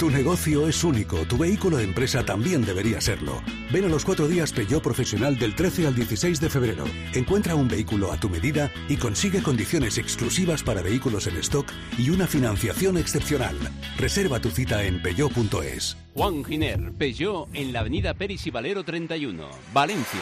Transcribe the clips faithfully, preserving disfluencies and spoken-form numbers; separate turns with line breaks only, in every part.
Tu negocio es único, tu vehículo de empresa también debería serlo. Ven a los cuatro días Peugeot Profesional del trece al dieciséis de febrero. Encuentra un vehículo a tu medida y consigue condiciones exclusivas para vehículos en stock y una financiación excepcional. Reserva tu cita en peugeot punto es.
Juan Giner, Peugeot, en la avenida Peris y Valero treinta y uno, Valencia.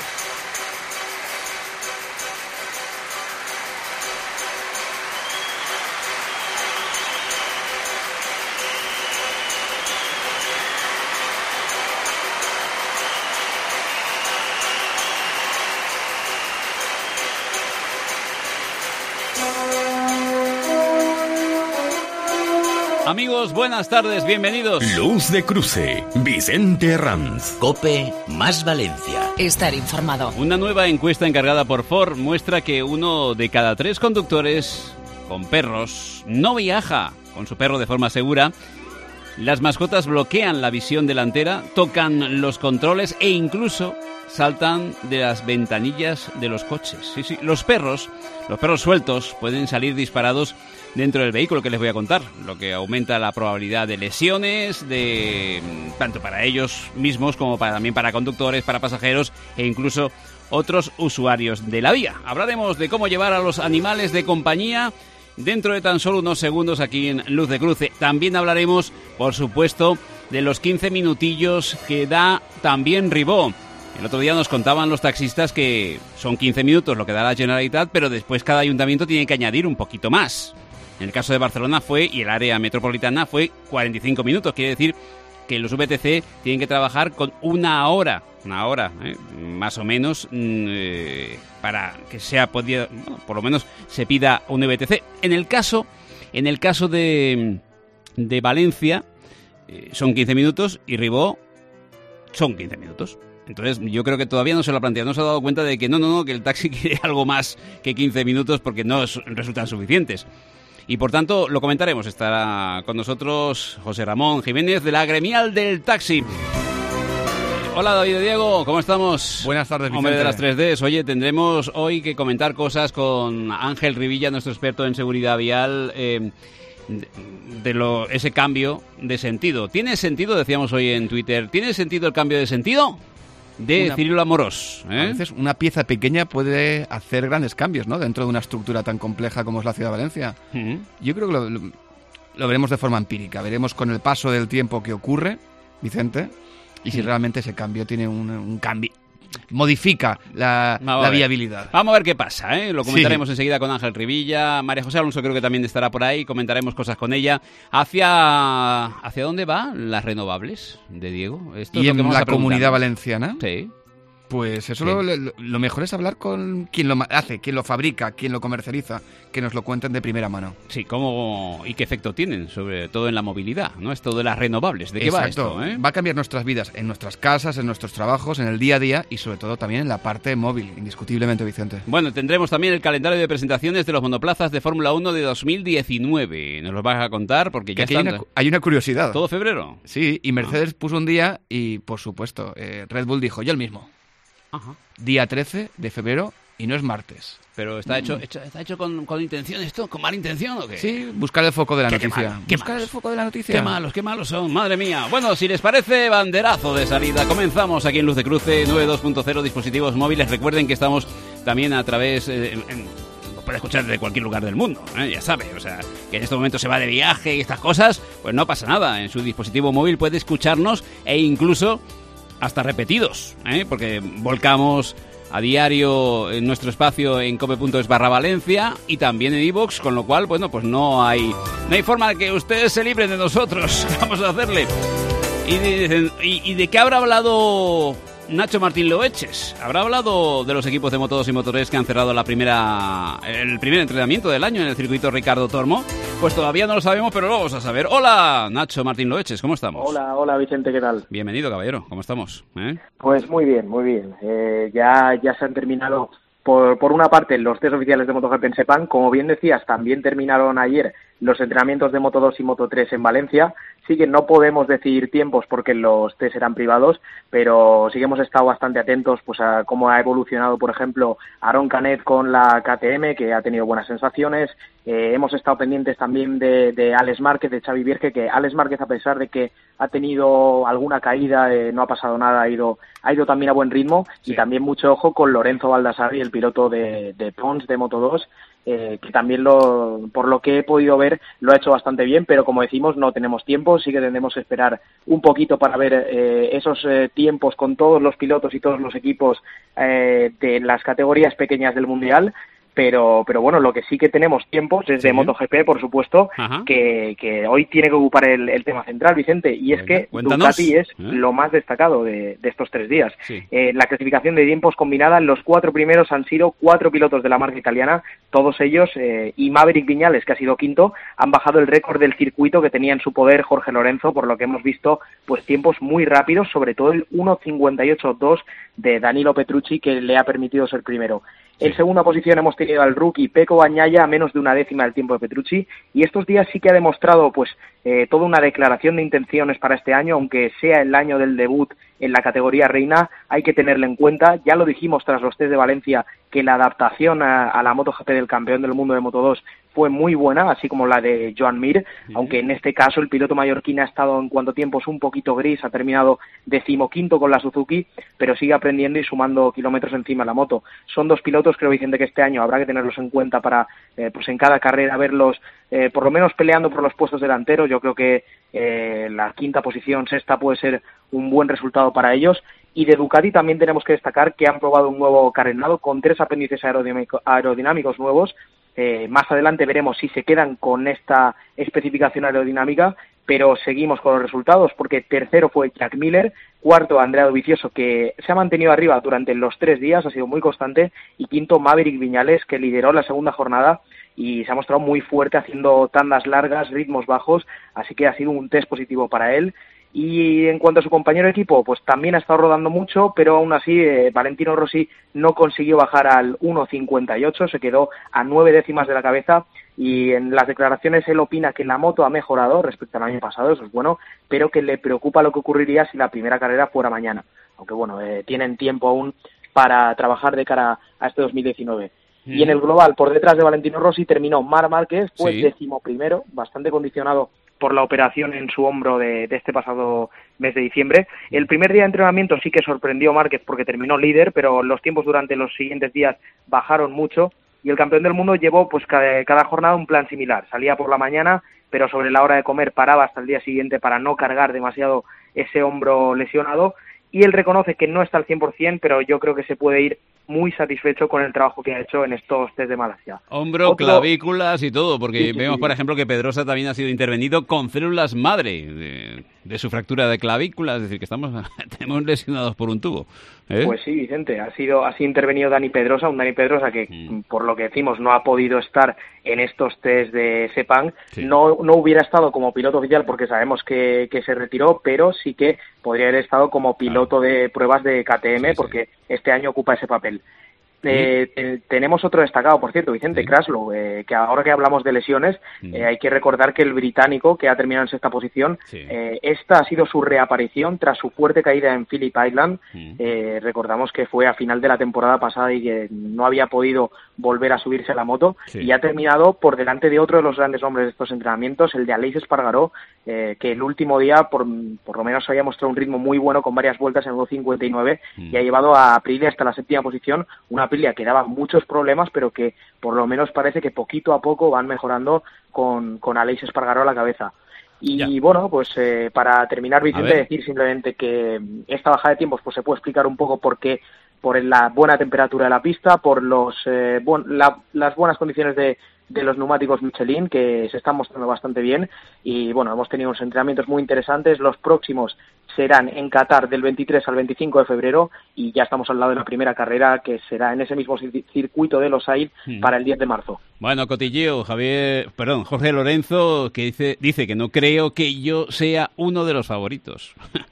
Amigos, buenas tardes, bienvenidos.
Luz de Cruce, Vicente Ranz.
COPE más Valencia.
Estar informado.
Una nueva encuesta encargada por Ford muestra que uno de cada tres conductores con perros no viaja con su perro de forma segura. Las mascotas bloquean la visión delantera, tocan los controles e incluso saltan de las ventanillas de los coches. Sí, sí, los perros, los perros sueltos pueden salir disparados dentro del vehículo, que les voy a contar, lo que aumenta la probabilidad de lesiones, de tanto para ellos mismos como para, también para conductores, para pasajeros e incluso otros usuarios de la vía. Hablaremos de cómo llevar a los animales de compañía dentro de tan solo unos segundos aquí en Luz de Cruce. También hablaremos, por supuesto, de los quince minutillos que da también Ribó. El otro día nos contaban los taxistas que son quince minutos lo que da la Generalitat, pero después cada ayuntamiento tiene que añadir un poquito más. En el caso de Barcelona fue, y el área metropolitana fue cuarenta y cinco minutos. Quiere decir que los V T C tienen que trabajar con una hora, una hora, ¿eh? más o menos, eh, para que sea podido, bueno, por lo menos se pida un V T C. En el caso, en el caso de, de Valencia eh, son quince minutos y Ribó son quince minutos. Entonces yo creo que todavía no se lo ha planteado, no se ha dado cuenta de que no, no, no, que el taxi quiere algo más que quince minutos porque no resultan suficientes. Y por tanto lo comentaremos. Estará con nosotros José Ramón Jiménez de la Gremial del Taxi. Hola David y Diego, ¿cómo estamos?
Buenas tardes, Vicente.
Hombre de las tres Ds. Oye, tendremos hoy que comentar cosas con Ángel Rivilla, nuestro experto en seguridad vial, eh, de, de lo, ese cambio de sentido. ¿Tiene sentido, decíamos hoy en Twitter, ¿tiene sentido el cambio de sentido? De una, Cirilo Amorós, ¿eh?
A veces una pieza pequeña puede hacer grandes cambios, ¿no? Dentro de una estructura tan compleja como es la ciudad de Valencia. Uh-huh. Yo creo que lo, lo, lo veremos de forma empírica. Veremos con el paso del tiempo qué ocurre, Vicente, y si uh-huh. realmente ese cambio tiene un, un cambio... modifica la, la viabilidad.
Vamos a ver qué pasa, ¿eh? Lo comentaremos sí. enseguida con Ángel Rivilla. María José Alonso creo que también estará por ahí. Comentaremos cosas con ella. ¿Hacia hacia dónde van las renovables de Diego?
Esto y es lo que en la Comunidad Valenciana.
Sí.
Pues eso lo, lo, lo mejor es hablar con quien lo hace, quien lo fabrica, quien lo comercializa, que nos lo cuenten de primera mano.
Sí, cómo y qué efecto tienen, sobre todo en la movilidad, ¿no? Esto de las renovables, ¿de qué
Exacto.
va esto? ¿eh?
Va a cambiar nuestras vidas, en nuestras casas, en nuestros trabajos, en el día a día y sobre todo también en la parte móvil, indiscutiblemente, Vicente.
Bueno, tendremos también el calendario de presentaciones de los monoplazas de Fórmula uno de dos mil diecinueve. Nos lo vas a contar porque ya está.
Hay una, hay una curiosidad.
¿Todo febrero?
Sí, y Mercedes ah. puso un día y, por supuesto, eh, Red Bull dijo, yo el mismo.
Ajá.
Día trece de febrero y no es martes.
Pero está hecho, hecho está hecho con, con intención esto, con mala intención ¿o qué?
Sí, buscar el foco de la
¿Qué,
noticia.
Qué, mal, qué
buscar
malos,
el foco de la noticia.
Qué malos, qué malos son, madre mía. Bueno, si les parece, banderazo de salida. Comenzamos aquí en Luz de Cruce noventa y dos punto cero, dispositivos móviles. Recuerden que estamos también a través... Eh, en, en, lo puede escuchar desde cualquier lugar del mundo, ¿eh? Ya sabe, o sea, que en este momento se va de viaje y estas cosas, pues no pasa nada. En su dispositivo móvil puede escucharnos e incluso hasta repetidos, ¿eh? Porque volcamos a diario en nuestro espacio en cope punto es barra Valencia y también en iVoox, con lo cual, bueno, pues no hay no hay forma de que ustedes se libren de nosotros. Vamos a hacerle. ¿Y de, y, y de qué habrá hablado Nacho Martín Loeches? ¿Habrá hablado de los equipos de Moto dos y Moto tres que han cerrado la primera el primer entrenamiento del año en el circuito Ricardo Tormo? Pues todavía no lo sabemos, pero lo vamos a saber. Hola, Nacho Martín Loeches, ¿cómo estamos?
Hola, hola Vicente, ¿qué tal?
Bienvenido, caballero, ¿cómo estamos? ¿Eh?
Pues muy bien, muy bien. Eh, ya, ya se han terminado, por, por una parte, los test oficiales de MotoGP en Sepang. Como bien decías, también terminaron ayer los entrenamientos de Moto dos y Moto tres en Valencia. sí que no podemos decir tiempos porque los test eran privados, pero sí que hemos estado bastante atentos pues a cómo ha evolucionado, por ejemplo, Aaron Canet con la K T M, que ha tenido buenas sensaciones. Eh, hemos estado pendientes también de, de Alex Márquez, de Xavi Vierge, que Alex Márquez, a pesar de que ha tenido alguna caída, eh, no ha pasado nada, ha ido, ha ido también a buen ritmo, sí. Y también mucho ojo con Lorenzo Baldassarri, el piloto de, de Pons, de Moto dos, Eh, que también, lo, por lo que he podido ver, lo ha hecho bastante bien, pero como decimos, no tenemos tiempo, sí que tendremos que esperar un poquito para ver eh, esos eh, tiempos con todos los pilotos y todos los equipos eh, de las categorías pequeñas del Mundial. Pero, pero bueno, lo que sí que tenemos tiempos es de sí. MotoGP, por supuesto, que, que hoy tiene que ocupar el, el tema central, Vicente, y es Venga, que cuéntanos. Ducati es ¿Eh? lo más destacado de, de estos tres días. Sí. Eh, la clasificación de tiempos combinada, los cuatro primeros han sido cuatro pilotos de la marca italiana, todos ellos, eh, y Maverick Viñales, que ha sido quinto, han bajado el récord del circuito que tenía en su poder Jorge Lorenzo, por lo que hemos visto pues tiempos muy rápidos, sobre todo el uno cincuenta y ocho dos de Danilo Petrucci, que le ha permitido ser primero. Sí. En segunda posición hemos tenido al rookie Pecco Bagnaia a menos de una décima del tiempo de Petrucci, y estos días sí que ha demostrado pues eh, toda una declaración de intenciones para este año, aunque sea el año del debut en la categoría reina, hay que tenerlo en cuenta. Ya lo dijimos tras los test de Valencia, que la adaptación a, a la MotoGP del campeón del mundo de Moto dos fue muy buena, así como la de Joan Mir, sí. Aunque en este caso el piloto mallorquín ha estado en cuanto a tiempos un poquito gris, ha terminado decimoquinto con la Suzuki, pero sigue aprendiendo y sumando kilómetros encima de la moto. Son dos pilotos, creo, Vicente, que este año habrá que tenerlos en cuenta para, eh, pues en cada carrera, verlos eh, por lo menos peleando por los puestos delanteros. Yo creo que eh, la quinta posición, sexta, puede ser un buen resultado para ellos. Y de Ducati también tenemos que destacar que han probado un nuevo carenado con tres apéndices aerodinámico, aerodinámicos nuevos. Eh, más adelante veremos si se quedan con esta especificación aerodinámica, pero seguimos con los resultados, porque tercero fue Jack Miller, cuarto Andrea Dovizioso, que se ha mantenido arriba durante los tres días, ha sido muy constante, y quinto Maverick Viñales, que lideró la segunda jornada y se ha mostrado muy fuerte haciendo tandas largas, ritmos bajos, así que ha sido un test positivo para él. Y en cuanto a su compañero de equipo, pues también ha estado rodando mucho, pero aún así eh, Valentino Rossi no consiguió bajar al uno cincuenta y ocho, se quedó a nueve décimas de la cabeza, y en las declaraciones él opina que la moto ha mejorado respecto al año pasado, eso es bueno, pero que le preocupa lo que ocurriría si la primera carrera fuera mañana, aunque bueno, eh, tienen tiempo aún para trabajar de cara a este dos mil diecinueve. Mm. Y en el global, por detrás de Valentino Rossi, terminó Marc Márquez, fue sí. décimo primero, bastante condicionado por la operación en su hombro de, de este pasado mes de diciembre. El primer día de entrenamiento sí que sorprendió Márquez porque terminó líder, pero los tiempos durante los siguientes días bajaron mucho, y el campeón del mundo llevó pues cada, cada jornada un plan similar. Salía por la mañana, pero sobre la hora de comer paraba hasta el día siguiente para no cargar demasiado ese hombro lesionado, y él reconoce que no está al cien por ciento, pero yo creo que se puede ir muy satisfecho con el trabajo que ha hecho en estos test de Malasia.
Hombro, Otro... clavículas y todo, porque sí, sí, vemos, sí. por ejemplo, que Pedrosa también ha sido intervenido con células madre de, de su fractura de clavícula, es decir, que estamos tenemos lesionados por un tubo. ¿eh?
Pues sí, Vicente, ha sido ha sido intervenido Dani Pedrosa, un Dani Pedrosa que, mm. por lo que decimos, no ha podido estar en estos test de Sepang. Sí. No, no hubiera estado como piloto oficial porque sabemos que, que se retiró, pero sí que podría haber estado como piloto ah. de pruebas de K T M, sí, porque sí. este año ocupa ese papel. Eh, eh, tenemos otro destacado, por cierto, Vicente, sí. Kraslow, eh, que ahora que hablamos de lesiones, mm. eh, hay que recordar que el británico, que ha terminado en sexta posición, sí. eh, esta ha sido su reaparición tras su fuerte caída en Phillip Island. Mm. Eh, recordamos que fue a final de la temporada pasada y que no había podido volver a subirse a la moto, sí. y ha terminado por delante de otro de los grandes hombres de estos entrenamientos, el de Aleix Espargaró, eh, que el último día por, por lo menos había mostrado un ritmo muy bueno con varias vueltas en el dos cincuenta y nueve, mm. y ha llevado a Aprilia hasta la séptima posición, una Aprilia que daba muchos problemas, pero que por lo menos parece que poquito a poco van mejorando con, con Aleix Espargaró a la cabeza. Y ya. bueno, pues eh, para terminar, Vicente, decir simplemente que esta bajada de tiempos pues se puede explicar un poco por qué, por la buena temperatura de la pista, por los eh, bu- la, las buenas condiciones de, de los neumáticos Michelin, que se están mostrando bastante bien, y bueno, hemos tenido unos entrenamientos muy interesantes. Los próximos serán en Qatar del veintitrés al veinticinco de febrero, y ya estamos al lado de la primera carrera, que será en ese mismo circuito de Losail mm. para el diez de marzo.
Bueno, cotilleo, Javier, perdón, Jorge Lorenzo, que dice, dice que no creo que yo sea uno de los favoritos.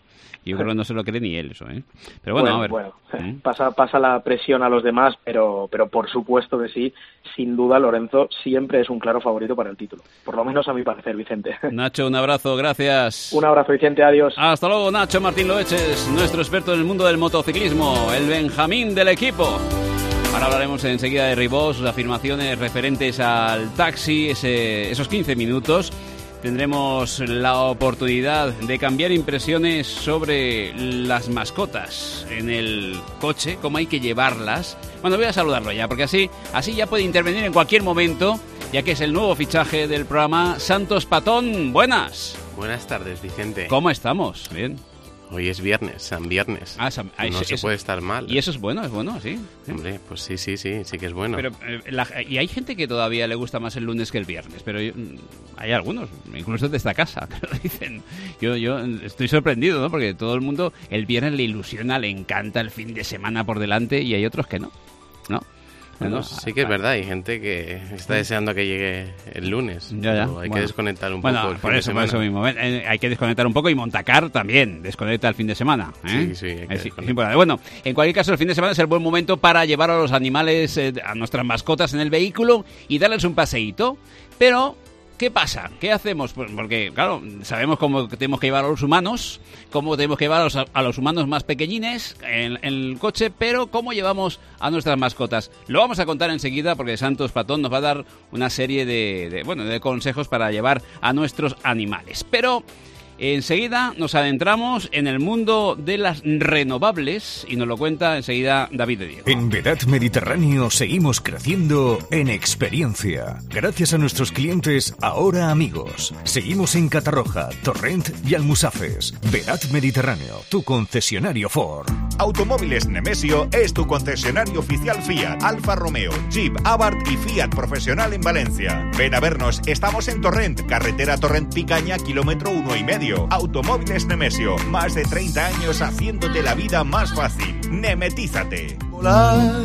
Yo creo que no se lo cree ni él eso, ¿eh? Pero bueno,
bueno
a ver.
Bueno,
¿Mm?
pasa, pasa la presión a los demás, pero, pero por supuesto que sí, sin duda Lorenzo siempre es un claro favorito para el título. Por lo menos a mi parecer, Vicente.
Nacho, un abrazo, gracias.
Un abrazo, Vicente, adiós.
Hasta luego, Nacho Martín Loeches, nuestro experto en el mundo del motociclismo, el Benjamín del equipo. Ahora hablaremos enseguida de Ribó, sus afirmaciones referentes al taxi, ese, esos quince minutos. Tendremos la oportunidad de cambiar impresiones sobre las mascotas en el coche, cómo hay que llevarlas. Bueno, voy a saludarlo ya, porque así, así ya puede intervenir en cualquier momento, ya que es el nuevo fichaje del programa. Santos Patón, buenas.
Buenas tardes, Vicente.
¿Cómo estamos? Bien.
Hoy es viernes, San Viernes.
Ah, San... ah,
no
eso,
se
eso.
puede estar mal.
Y eso es bueno, es bueno, sí. sí.
Hombre, pues sí, sí, sí, sí que es bueno.
Pero eh, la, y hay gente que todavía le gusta más el lunes que el viernes, pero yo, hay algunos, incluso de esta casa, que lo dicen. Yo, yo estoy sorprendido, ¿no? Porque todo el mundo el viernes le ilusiona, le encanta el fin de semana por delante, y hay otros que no, ¿no?
Bueno, sí que es verdad, hay gente que está deseando que llegue el lunes.
Ya, ya.
Pero hay
Bueno.
que desconectar un
bueno,
poco el
por
fin
eso,
de
por
semana.
eso mismo. Eh, hay que desconectar un poco, y Montacar también desconecta el fin de semana. ¿eh?
Sí, sí, hay que
es,
desconectar.
es importante. Bueno, en cualquier caso, el fin de semana es el buen momento para llevar a los animales, eh, a nuestras mascotas en el vehículo y darles un paseíto. Pero, ¿qué pasa? ¿Qué hacemos? Pues porque, claro, sabemos cómo tenemos que llevar a los humanos, cómo tenemos que llevar a los, a los humanos más pequeñines en, en el coche, pero ¿cómo llevamos a nuestras mascotas? Lo vamos a contar enseguida, porque Santos Patón nos va a dar una serie de, de, bueno, de consejos para llevar a nuestros animales. Pero enseguida nos adentramos en el mundo de las renovables y nos lo cuenta enseguida David de Diego.
En Vedat Mediterráneo seguimos creciendo en experiencia. Gracias a nuestros clientes, ahora amigos. Seguimos en Catarroja, Torrent y Almusafes. Vedat Mediterráneo, tu concesionario Ford.
Automóviles Nemesio es tu concesionario oficial Fiat, Alfa Romeo, Jeep, Abarth y Fiat Profesional en Valencia. Ven a vernos, estamos en Torrent, carretera Torrent-Picaña, kilómetro uno y medio. Automóviles Nemesio, más de treinta años haciéndote la vida más fácil. Nemetízate.
Volar,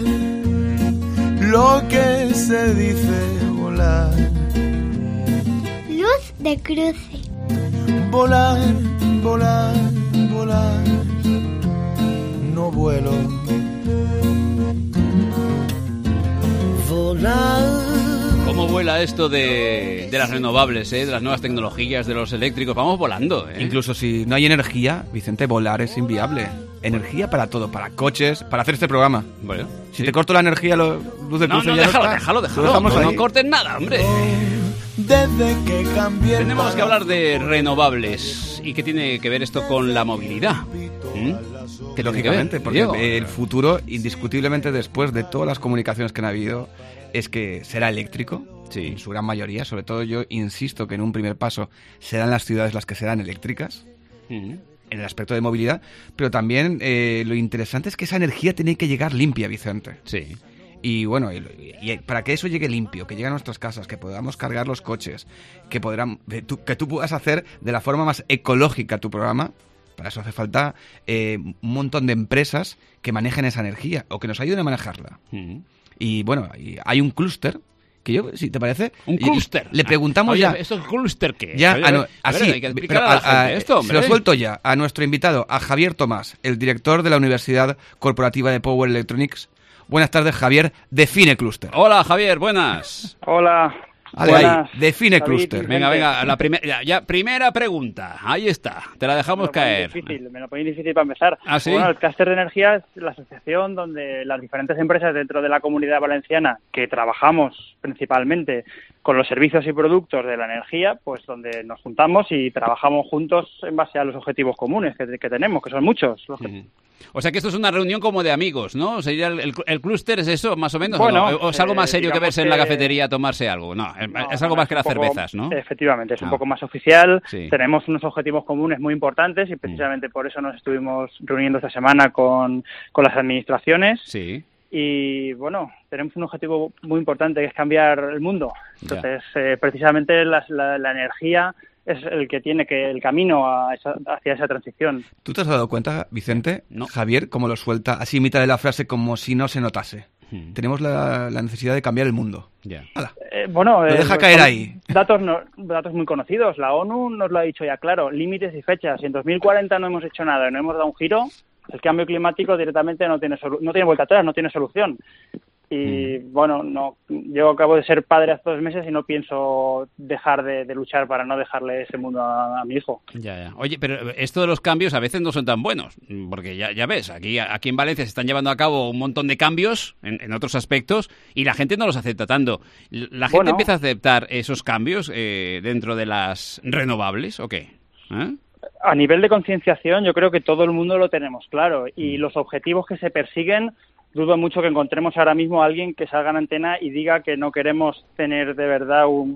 lo que se dice volar.
Luz de cruce.
Volar, volar, volar. No vuelo. Volar.
¿Cómo vuela esto de, de las renovables, eh? De las nuevas tecnologías, de los eléctricos? Vamos volando, ¿eh?
Incluso si no hay energía, Vicente, volar es inviable. Energía para todo, para coches, para hacer este programa.
Bueno,
si
sí.
te corto la energía, lo, luz de
No,
cruce
no,
ya
déjalo,
está.
déjalo,
Lo
déjalo.
dejamos
No,
ahí.
no cortes nada, hombre.
Desde que cambié.
Tenemos que hablar de renovables. ¿Y qué tiene que ver esto con la movilidad? ¿Mm?
Que lógicamente, porque
Diego.
el futuro, indiscutiblemente después de todas las comunicaciones que han habido, es que será eléctrico,
sí.
En su gran mayoría. Sobre todo yo insisto que en un primer paso serán las ciudades las que serán eléctricas,
¿Mm?
en el aspecto de movilidad, pero también eh, lo interesante es que esa energía tiene que llegar limpia, Vicente.
Sí.
Y bueno, y, y para que eso llegue limpio, que llegue a nuestras casas, que podamos cargar los coches, que, podrán, que, tú, que tú puedas hacer de la forma más ecológica tu programa, para eso hace falta eh, un montón de empresas que manejen esa energía o que nos ayuden a manejarla.
Mm.
Y bueno, y hay un clúster que yo, si te parece...
Un clúster.
Le preguntamos
Oye,
ya...
¿esto es clúster qué?
Ya,
Oye,
a no-
a ver,
así,
hay que explicar
pero
a la
a- a-
gente esto,
se
hombre.
lo suelto ya a nuestro invitado, a Javier Tomás, el director de la Universidad Corporativa de Power Electronics. Buenas tardes, Javier. Define clúster.
Hola, Javier, buenas.
Hola.
Ale,
Buenas,
ahí, define
David,
clúster.
Venga, venga, la primer- ya, ya, primera pregunta. Ahí está, te la dejamos
me lo ponen
caer.
Difícil, me lo ponen difícil para empezar.
¿Ah, sí?
Bueno, el clúster de energía es la asociación donde las diferentes empresas dentro de la comunidad valenciana que trabajamos principalmente con los servicios y productos de la energía, pues donde nos juntamos y trabajamos juntos en base a los objetivos comunes que, que tenemos, que son muchos. Los que...
Mm. O sea que esto es una reunión como de amigos, ¿no? ¿Sería el, el, el clúster es eso, más o menos?
Bueno,
¿o, no? ¿O es algo más
eh,
serio que
digamos
verse en la
que-
cafetería a tomarse algo? No, es,
No,
es
no,
algo más
es
que
un
las
poco-
cervezas, ¿no?
Efectivamente, es un
Ah.
poco más oficial.
Sí.
Tenemos unos objetivos comunes muy importantes y precisamente por eso nos estuvimos reuniendo esta semana con, con las administraciones.
Sí.
Y bueno, tenemos un objetivo muy importante que es cambiar el mundo. Entonces, eh, precisamente las- la, la energía es el que tiene que el camino a esa- hacia esa transición.
¿Tú te has dado cuenta, Vicente,
No.
Javier, cómo lo suelta así en mitad de la frase como si no se notase? hmm. tenemos la, la necesidad de cambiar el mundo.
Yeah.
Eh, bueno,
lo deja eh, caer ahí.
Datos, no, datos muy conocidos. La ONU nos lo ha dicho ya claro. Límites y fechas. Si en dos mil cuarenta no hemos hecho nada, no hemos dado un giro, el cambio climático directamente no tiene solu- no tiene vuelta atrás, no tiene solución. Y mm. bueno, no, yo acabo de ser padre hace dos meses y no pienso dejar de, de luchar para no dejarle ese mundo a, a mi hijo.
Ya, ya. Oye, pero esto de los cambios a veces no son tan buenos, porque ya, ya ves, aquí, aquí en Valencia se están llevando a cabo un montón de cambios en, en otros aspectos y la gente no los acepta tanto. ¿La gente bueno, empieza a aceptar esos cambios eh, dentro de las renovables o qué? ¿Eh?
A nivel de concienciación yo creo que todo el mundo lo tenemos claro y los objetivos que se persiguen, dudo mucho que encontremos ahora mismo a alguien que salga en antena y diga que no queremos tener de verdad un,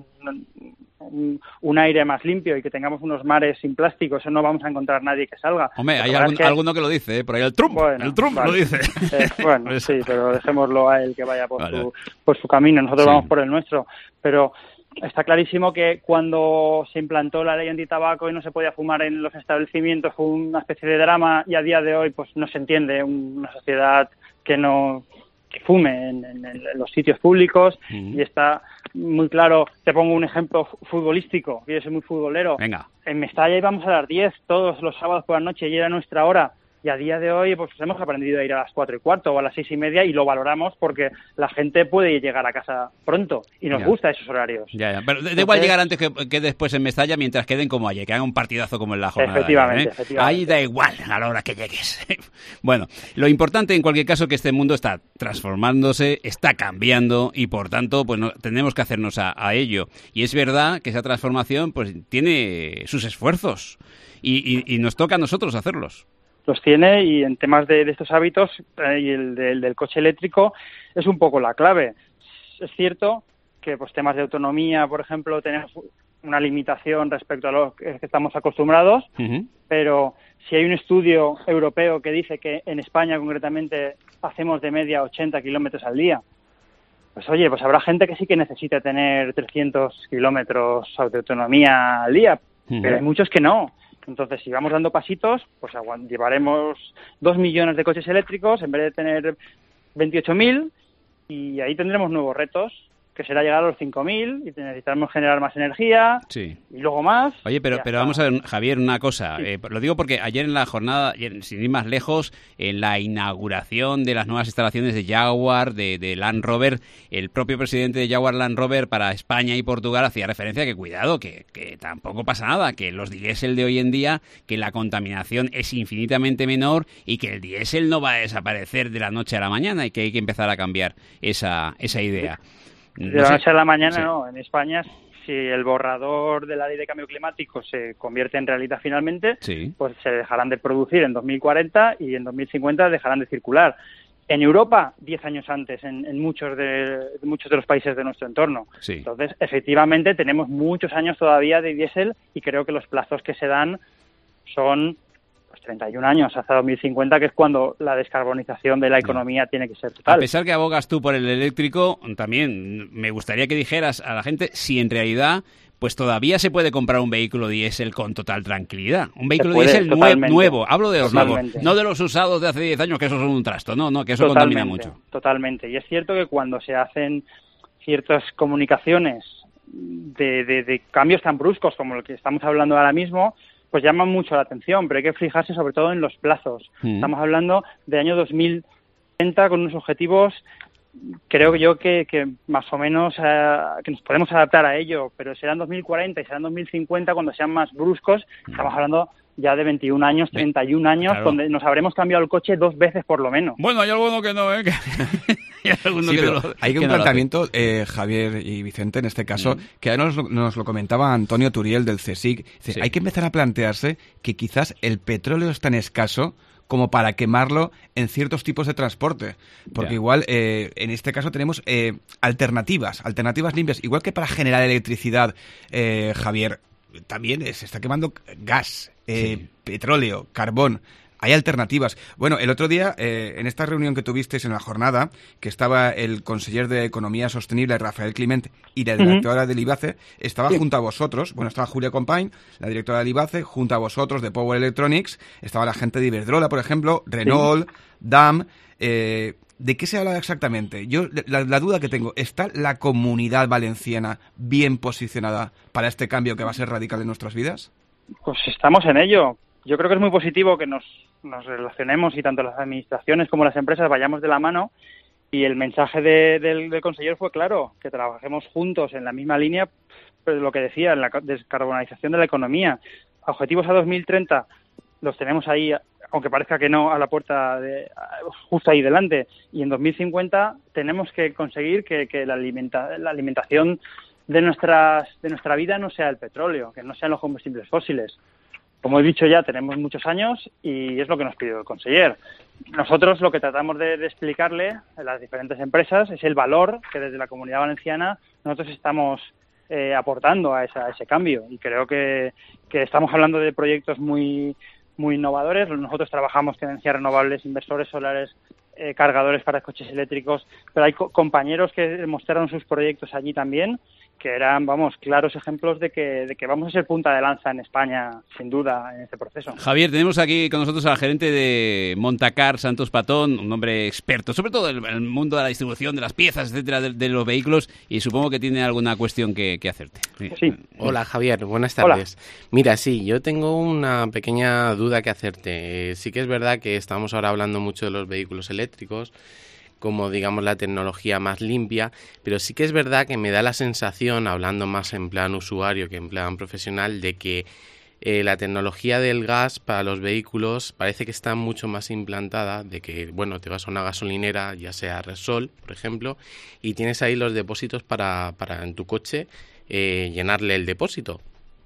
un, un aire más limpio y que tengamos unos mares sin plástico. Eso no vamos a encontrar nadie que salga.
Hombre, hay algún, que... alguno que lo dice, ¿eh? Por ahí el Trump, bueno, el Trump vale. lo dice.
Eh, bueno, sí, pero dejémoslo a él que vaya por, vale. su, por su camino. Nosotros sí. vamos por el nuestro. Pero está clarísimo que cuando se implantó la ley antitabaco y no se podía fumar en los establecimientos fue una especie de drama y a día de hoy pues no se entiende una sociedad que no que fume en, en, en los sitios públicos uh-huh. y está muy claro. Te pongo un ejemplo futbolístico, yo soy muy futbolero.
Venga.
En Mestalla íbamos a las diez todos los sábados por la noche y era nuestra hora. Y a día de hoy pues hemos aprendido a ir a las cuatro y cuarto o a las seis y media y lo valoramos porque la gente puede llegar a casa pronto y nos ya. gusta esos horarios.
Ya, ya. Pero da Entonces, igual llegar antes que, que después en Mestalla mientras queden como ayer, que hagan un partidazo como en la jornada.
Efectivamente,
ayer, ¿eh?
efectivamente.
Ahí da igual a la hora que llegues. Bueno, lo importante en cualquier caso es que este mundo está transformándose, está cambiando y por tanto pues no, tenemos que hacernos a, a ello. Y es verdad que esa transformación pues tiene sus esfuerzos y, y, y nos toca a nosotros hacerlos.
Los tiene y en temas de, de estos hábitos eh, y el del, del coche eléctrico es un poco la clave. Es cierto que pues temas de autonomía, por ejemplo, tenemos una limitación respecto a lo que estamos acostumbrados, uh-huh. pero si hay un estudio europeo que dice que en España concretamente hacemos de media ochenta kilómetros al día, pues oye, pues habrá gente que sí que necesita tener trescientos kilómetros de autonomía al día, uh-huh. pero hay muchos que no. Entonces, si vamos dando pasitos, pues llevaremos dos millones de coches eléctricos en vez de tener veintiocho mil y ahí tendremos nuevos retos, que será llegar a los cinco mil y necesitaremos generar más energía
sí.
y luego más.
Oye, pero pero vamos a ver, Javier, una cosa. Sí. Eh, lo digo porque ayer en la jornada, sin ir más lejos, en la inauguración de las nuevas instalaciones de Jaguar, de, de Land Rover, el propio presidente de Jaguar Land Rover para España y Portugal hacía referencia a que cuidado, que, que tampoco pasa nada, que los diésel de hoy en día, que la contaminación es infinitamente menor y que el diésel no va a desaparecer de la noche a la mañana y que hay que empezar a cambiar esa, esa idea.
De la noche a la mañana, sí. no. En España, si el borrador de la ley de cambio climático se convierte en realidad finalmente,
sí.
pues se dejarán de producir en dos mil cuarenta y en dos mil cincuenta dejarán de circular. En Europa, diez años antes, en, en muchos de muchos de los países de nuestro entorno.
Sí.
Entonces, efectivamente, tenemos muchos años todavía de diésel y creo que los plazos que se dan son treinta y un años, hasta dos mil cincuenta, que es cuando la descarbonización de la economía sí. tiene que ser total.
A pesar que abogas tú por el eléctrico, también me gustaría que dijeras a la gente si en realidad pues todavía se puede comprar un vehículo diésel con total tranquilidad. Un vehículo
puede,
diésel nue- nuevo, hablo de los nuevos,
totalmente.
no de los usados de hace diez años, que esos son un trasto, no, no, que eso
totalmente,
contamina mucho.
Totalmente, y es cierto que cuando se hacen ciertas comunicaciones de, de, de cambios tan bruscos como el que estamos hablando ahora mismo, pues llaman mucho la atención, pero hay que fijarse sobre todo en los plazos. Mm. Estamos hablando de año dos mil treinta con unos objetivos, creo yo que, que más o menos eh, que nos podemos adaptar a ello, pero serán dos mil cuarenta y serán dos mil cincuenta cuando sean más bruscos. Mm. Estamos hablando ya de veintiún años, treinta y un años, claro. donde nos habremos cambiado el coche dos veces por lo menos.
Bueno, hay alguno que no, ¿eh? hay alguno
sí,
que
pero
no,
hay
que
un
no
planteamiento, eh, Javier y Vicente, en este caso, mm. que ahora nos, nos lo comentaba Antonio Turiel del CSIC. Dice, sí. Hay que empezar a plantearse que quizás el petróleo es tan escaso como para quemarlo en ciertos tipos de transporte. Porque yeah. igual, eh, en este caso tenemos eh, alternativas, alternativas limpias. Igual que para generar electricidad, eh, Javier, también se está quemando gas, eh, sí. petróleo, carbón. Hay alternativas. Bueno, el otro día, eh, en esta reunión que tuvisteis en la jornada, que estaba el conseller de Economía Sostenible, Rafael Climent, y la directora uh-huh. del IBACE, estaba sí. junto a vosotros, bueno, estaba Julia Compañ, la directora del IBACE, junto a vosotros de Power Electronics, estaba la gente de Iberdrola, por ejemplo, Renault, sí. D A M, eh, ¿de qué se habla exactamente? Yo, la, la duda que tengo, ¿está la Comunidad Valenciana bien posicionada para este cambio que va a ser radical en nuestras vidas?
Pues estamos en ello. Yo creo que es muy positivo que nos, nos relacionemos y tanto las administraciones como las empresas vayamos de la mano. Y el mensaje de, del, del consejero fue claro, que trabajemos juntos en la misma línea, pero lo que decía, en la descarbonización de la economía. Objetivos a dos mil treinta los tenemos ahí, aunque parezca que no, a la puerta, de, justo ahí delante. Y en dos mil cincuenta tenemos que conseguir que, que la, alimenta, la alimentación de, nuestras, de nuestra vida no sea el petróleo, que no sean los combustibles fósiles. Como he dicho ya, tenemos muchos años y es lo que nos pidió el conseller. Nosotros lo que tratamos de, de explicarle a las diferentes empresas es el valor que desde la Comunidad Valenciana nosotros estamos eh, aportando a, esa, a ese cambio. Y creo que, que estamos hablando de proyectos muy, muy innovadores. Nosotros trabajamos con energías renovables, inversores solares, eh, cargadores para coches eléctricos, pero hay co- compañeros que mostraron sus proyectos allí también, que eran, vamos, claros ejemplos de que, de que vamos a ser punta de lanza en España, sin duda, en este proceso.
Javier, tenemos aquí con nosotros al gerente de Montacar, Santos Patón, un hombre experto, sobre todo en el mundo de la distribución de las piezas, etcétera, de, de los vehículos, y supongo que tiene alguna cuestión que, que hacerte. Sí.
sí.
Hola, Javier, buenas tardes. Hola. Mira, sí, yo tengo una pequeña duda que hacerte. Eh, sí que es verdad que estamos ahora hablando mucho de los vehículos eléctricos, como digamos la tecnología más limpia, pero sí que es verdad que me da la sensación, hablando más en plan usuario que en plan profesional, de que eh, la tecnología del gas para los vehículos parece que está mucho más implantada, de que, bueno, te vas a una gasolinera, ya sea Repsol, por ejemplo, y tienes ahí los depósitos para, para en tu coche eh, llenarle el depósito.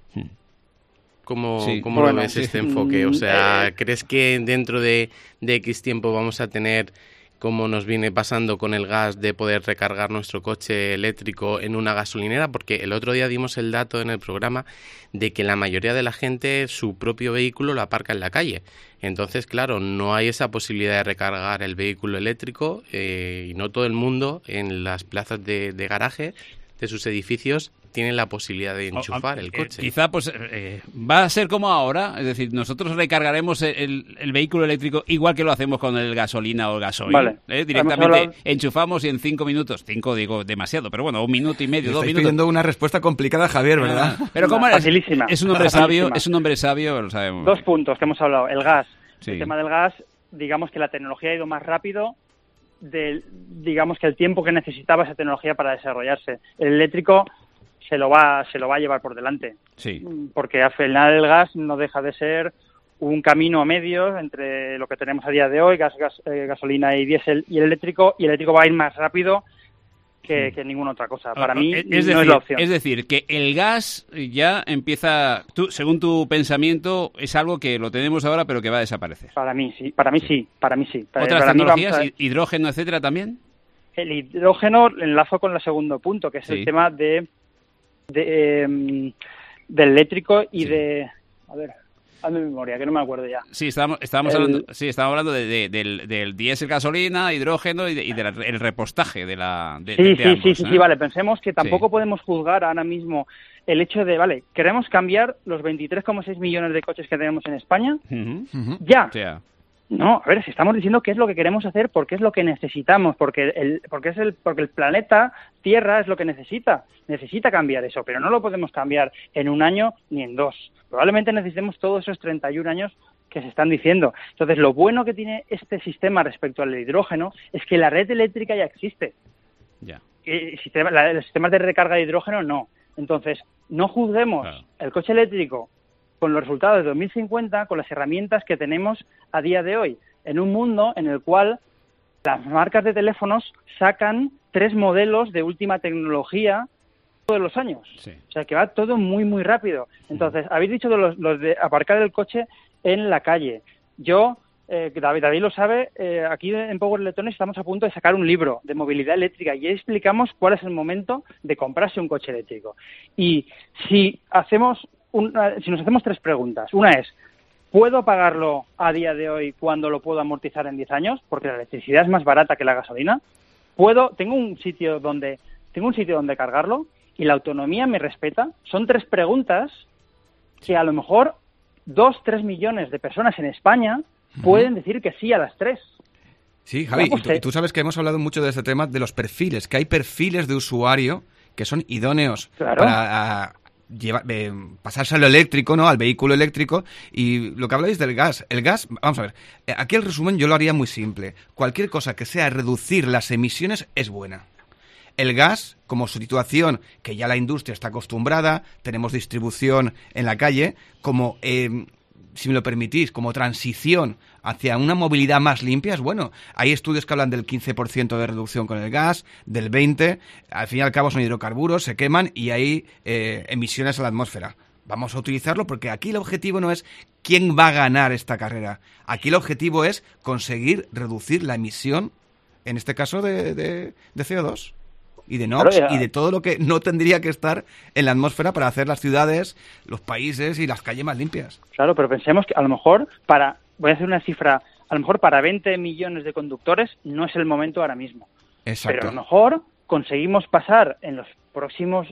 ¿Cómo, sí. ¿cómo bueno, lo ves sí. este enfoque? O sea, ¿crees que dentro de, de X tiempo vamos a tener, como nos viene pasando con el gas, de poder recargar nuestro coche eléctrico en una gasolinera? Porque el otro día dimos el dato en el programa de que la mayoría de la gente su propio vehículo lo aparca en la calle. Entonces, claro, no hay esa posibilidad de recargar el vehículo eléctrico eh, y no todo el mundo en las plazas de, de garaje de sus edificios tienen la posibilidad de enchufar el coche.
Eh, quizá pues eh, va a ser como ahora, es decir, nosotros recargaremos el, el vehículo eléctrico igual que lo hacemos con el gasolina o el gasoil. Vale. ¿eh? Directamente hablado... enchufamos y en cinco minutos, cinco digo demasiado, pero bueno, un minuto y medio,
Me
dos
estáis
minutos.
pidiendo una respuesta complicada, Javier, ¿verdad?
Ah, pero ¿cómo eres?
Facilísima.
Es un hombre sabio, es un hombre sabio, lo sabemos.
Dos puntos que hemos hablado. El gas.
Sí.
El tema del gas, digamos que la tecnología ha ido más rápido del, digamos que el tiempo que necesitaba esa tecnología para desarrollarse. El eléctrico se lo va se lo va a llevar por delante.
Sí.
Porque al final el gas no deja de ser un camino a medios entre lo que tenemos a día de hoy, gas, gas eh, gasolina y diésel, y el eléctrico, y el eléctrico va a ir más rápido que, que ninguna otra cosa. Para mí
es
no
decir,
es la opción.
Es decir, que el gas ya empieza, tú, según tu pensamiento, es algo que lo tenemos ahora pero que va a desaparecer.
Para mí sí, para mí sí, para mí sí.
¿Otras
para
tecnologías,
mí a...
hidrógeno, etcétera, también?
El hidrógeno enlazo con el segundo punto, que es sí. el tema de, de eh, del eléctrico y sí. de... A ver... Hazme memoria, que no me acuerdo ya.
Sí, estábamos, estábamos, el... hablando, sí, estábamos hablando de, de, del, del diésel, gasolina, hidrógeno y, de, y del de repostaje de la de,
sí,
de, de
sí,
ambos,
sí, sí,
¿eh?
sí, vale. Pensemos que tampoco
sí.
podemos juzgar ahora mismo el hecho de, vale, queremos cambiar los veintitrés coma seis millones de coches que tenemos en España.
Uh-huh. Uh-huh.
Ya.
Yeah.
No, a ver, si estamos diciendo qué es lo que queremos hacer, porque es lo que necesitamos, porque el, porque es el, porque el planeta Tierra es lo que necesita, necesita cambiar eso, pero no lo podemos cambiar en un año ni en dos. Probablemente necesitemos todos esos treinta y un años que se están diciendo. Entonces, lo bueno que tiene este sistema respecto al hidrógeno es que la red eléctrica ya existe.
Ya.
Y sistema, la, los sistemas de recarga de hidrógeno no. Entonces, no juzguemos claro. el coche eléctrico con los resultados de dos mil cincuenta, con las herramientas que tenemos a día de hoy, en un mundo en el cual las marcas de teléfonos sacan tres modelos de última tecnología todos los años.
Sí.
O sea, que va todo muy, muy rápido. Entonces, habéis dicho de los, los de aparcar el coche en la calle. Yo, eh, David, David lo sabe, eh, aquí en Power Electronics estamos a punto de sacar un libro de movilidad eléctrica y explicamos cuál es el momento de comprarse un coche eléctrico. Y si hacemos Una, si nos hacemos tres preguntas. Una es, ¿puedo pagarlo a día de hoy cuando lo puedo amortizar en diez años? Porque la electricidad es más barata que la gasolina. ¿Puedo, tengo un sitio donde, tengo un sitio donde cargarlo y la autonomía me respeta? Son tres preguntas que a lo mejor dos, tres millones de personas en España pueden decir que sí a las tres.
Sí, Javi, y tú, y tú sabes que hemos hablado mucho de este tema, de los perfiles, que hay perfiles de usuario que son idóneos claro. para a, llevar, eh, pasarse a lo eléctrico, ¿no? Al vehículo eléctrico. Y lo que habláis del gas, el gas, vamos a ver, aquí el resumen yo lo haría muy simple. Cualquier cosa que sea reducir las emisiones es buena. El gas, como situación que ya la industria está acostumbrada, tenemos distribución en la calle, como, eh, si me lo permitís, como transición hacia una movilidad más limpia, es bueno. Hay estudios que hablan del quince por ciento de reducción con el gas, del veinte por ciento, al fin y al cabo son hidrocarburos, se queman y hay eh, emisiones a la atmósfera. Vamos a utilizarlo porque aquí el objetivo no es quién va a ganar esta carrera. Aquí el objetivo es conseguir reducir la emisión, en este caso de, de, de C O dos. Y de NOx claro, y de todo lo que no tendría que estar en la atmósfera para hacer las ciudades, los países y las calles más limpias.
Claro, pero pensemos que a lo mejor para, voy a hacer una cifra, a lo mejor para veinte millones de conductores no es el momento ahora mismo.
Exacto.
Pero a lo mejor conseguimos pasar en los próximos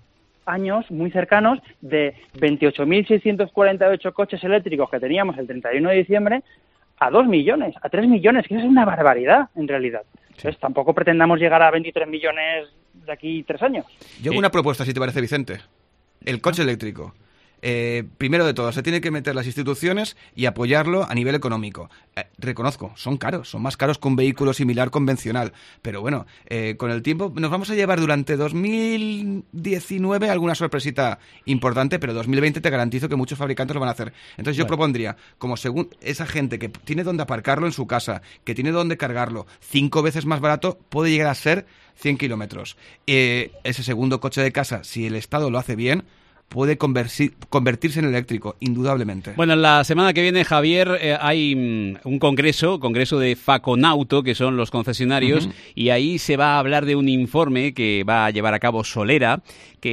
años muy cercanos de veintiocho mil seiscientos cuarenta y ocho coches eléctricos que teníamos el treinta y uno de diciembre a dos millones, a tres millones, que eso es una barbaridad en realidad. Entonces, tampoco pretendamos llegar a veintitrés millones de aquí tres años.
Yo hago una propuesta, si te parece, Vicente. El coche eléctrico. Eh, primero de todo, se tiene que meter las instituciones y apoyarlo a nivel económico. Eh, reconozco, son caros, son más caros que un vehículo similar convencional. Pero bueno, eh, con el tiempo nos vamos a llevar durante dos mil diecinueve alguna sorpresita importante, pero dos mil veinte te garantizo que muchos fabricantes lo van a hacer. Entonces yo bueno. propondría, como según esa gente que tiene donde aparcarlo en su casa, que tiene donde cargarlo, cinco veces más barato, puede llegar a ser cien kilómetros. Eh, ese segundo coche de casa, si el Estado lo hace bien, puede convertir, convertirse en eléctrico, indudablemente.
Bueno, la semana que viene, Javier, eh, hay mm, un congreso, congreso de Faconauto, que son los concesionarios, uh-huh. y ahí se va a hablar de un informe que va a llevar a cabo Solera,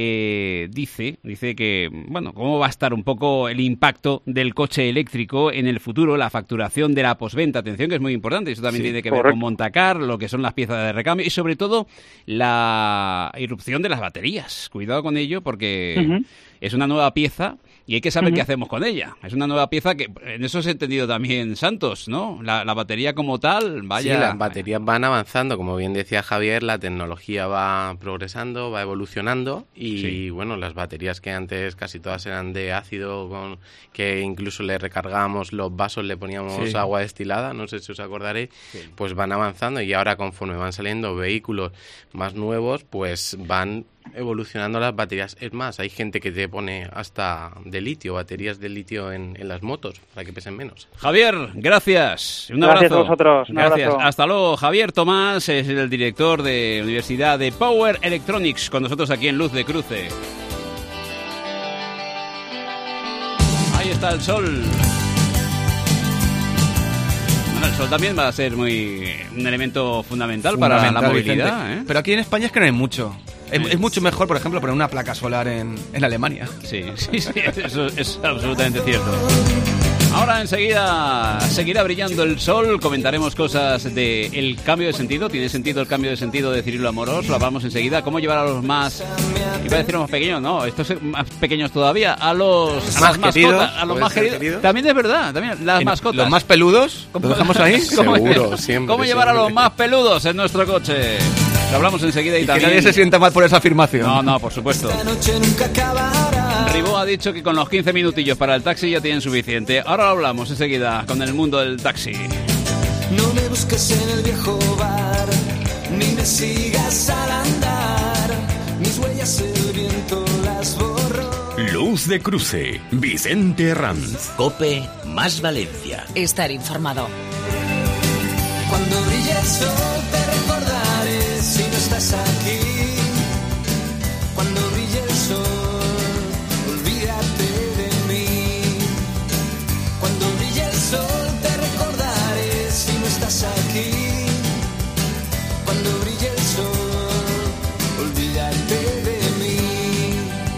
que dice, dice que, bueno, cómo va a estar un poco el impacto del coche eléctrico en el futuro, la facturación de la posventa. Atención, que es muy importante, eso también sí, tiene que correcto. ver con Montacar, lo que son las piezas de recambio y sobre todo la irrupción de las baterías. Cuidado con ello porque uh-huh. es una nueva pieza y hay que saber uh-huh. qué hacemos con ella. Es una nueva pieza que, en eso se ha entendido también Santos, ¿no? La, la batería como tal, vaya...
Sí, las baterías van avanzando, como bien decía Javier, la tecnología va progresando, va evolucionando y, sí. bueno, las baterías que antes casi todas eran de ácido, con que incluso le recargábamos los vasos, le poníamos sí. agua destilada, no sé si os acordaréis, sí. pues van avanzando y ahora conforme van saliendo vehículos más nuevos, pues van evolucionando las baterías. Es más, hay gente que te pone hasta de litio, baterías de litio en, en las motos para que pesen menos.
Javier, gracias. Un
gracias
abrazo.
a vosotros. Un
gracias.
Abrazo.
Hasta luego. Javier Tomás es el director de Universidad de Power Electronics con nosotros aquí en Luz de Cruce. Ahí está el sol. Bueno, el sol también va a ser muy un elemento fundamental, fundamental para la movilidad, ¿eh?
Pero aquí en España es que no hay mucho. Es, es mucho mejor, por ejemplo, poner una placa solar en, en Alemania.
Sí, sí, sí, eso es absolutamente cierto. Ahora enseguida seguirá brillando el sol, comentaremos cosas del cambio de sentido. ¿Tiene sentido el cambio de sentido de Cirilo Amorós? Lo hablamos enseguida. ¿Cómo llevar a los más, iba a decir los más pequeños, no, estos más pequeños todavía, a los
a más queridos,
mascotas, a los más queridos. queridos? También es verdad, también las mascotas.
¿Los más peludos? ¿Lo dejamos ahí?
Seguro, siempre.
¿Cómo llevar
siempre.
a los más peludos en nuestro coche? Lo hablamos enseguida y,
y
también...
que nadie se sienta mal por esa afirmación.
No, no, por supuesto. Ribó ha dicho que con los quince minutillos para el taxi ya tienen suficiente. Ahora lo hablamos enseguida con el mundo del taxi.
No me busques en el viejo bar, ni me sigas al andar. Mis huellas el viento las borró.
Luz de Cruce, Vicente Herranz.
COPE más Valencia.
Estar informado.
Cuando brille el sol te recordaré si no estás aquí. Cuando brille el sol, olvídate de mí. Cuando brille el sol te recordaré si no estás aquí. Cuando brille el sol, olvídate de mí.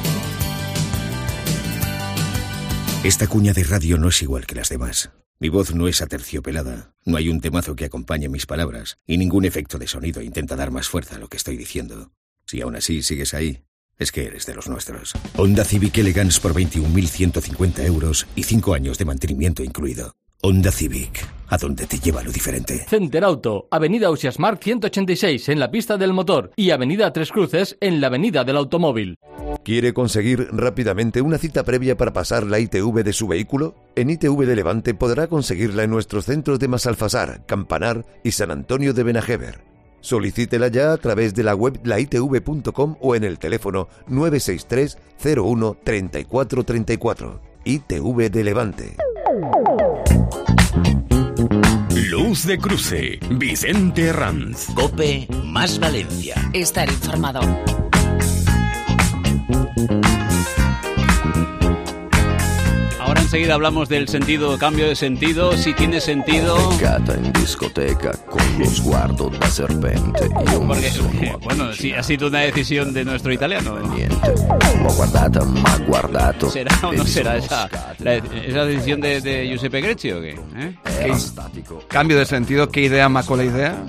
Esta cuña de radio no es igual que las demás. Mi voz no es aterciopelada, no hay un temazo que acompañe mis palabras y ningún efecto de sonido intenta dar más fuerza a lo que estoy diciendo. Si aún así sigues ahí, es que eres de los nuestros. Honda Civic Elegance por veintiún mil ciento cincuenta euros y cinco años de mantenimiento incluido. Honda Civic, a donde te lleva lo diferente.
Center Auto, Avenida Ausiasmark ciento ochenta y seis en la pista del motor y Avenida Tres Cruces en la Avenida del Automóvil.
¿Quiere conseguir rápidamente una cita previa para pasar la I T V de su vehículo? En I T V de Levante podrá conseguirla en nuestros centros de Masalfasar, Campanar y San Antonio de Benajever. Solicítela ya a través de la web la i t v punto com o en el teléfono nueve seis tres cero uno treinta y cuatro treinta y cuatro. I T V de Levante.
Luz de cruce, Vicente Herranz.
COPE más Valencia.
Estar informado.
Ahora enseguida hablamos del sentido, cambio de sentido, si tiene sentido.
Beccata in discoteca con lo sguardo da serpente. Io
Porque, bueno, sí, ha sido una decisión de nuestro italiano.
L'ho guardata, ma guardato.
¿Será o no será esa, la, esa decisión de, de Giuseppe Grecci o qué? ¿Eh?
¿Qué cambio de sentido? ¿Qué idea marcó la idea?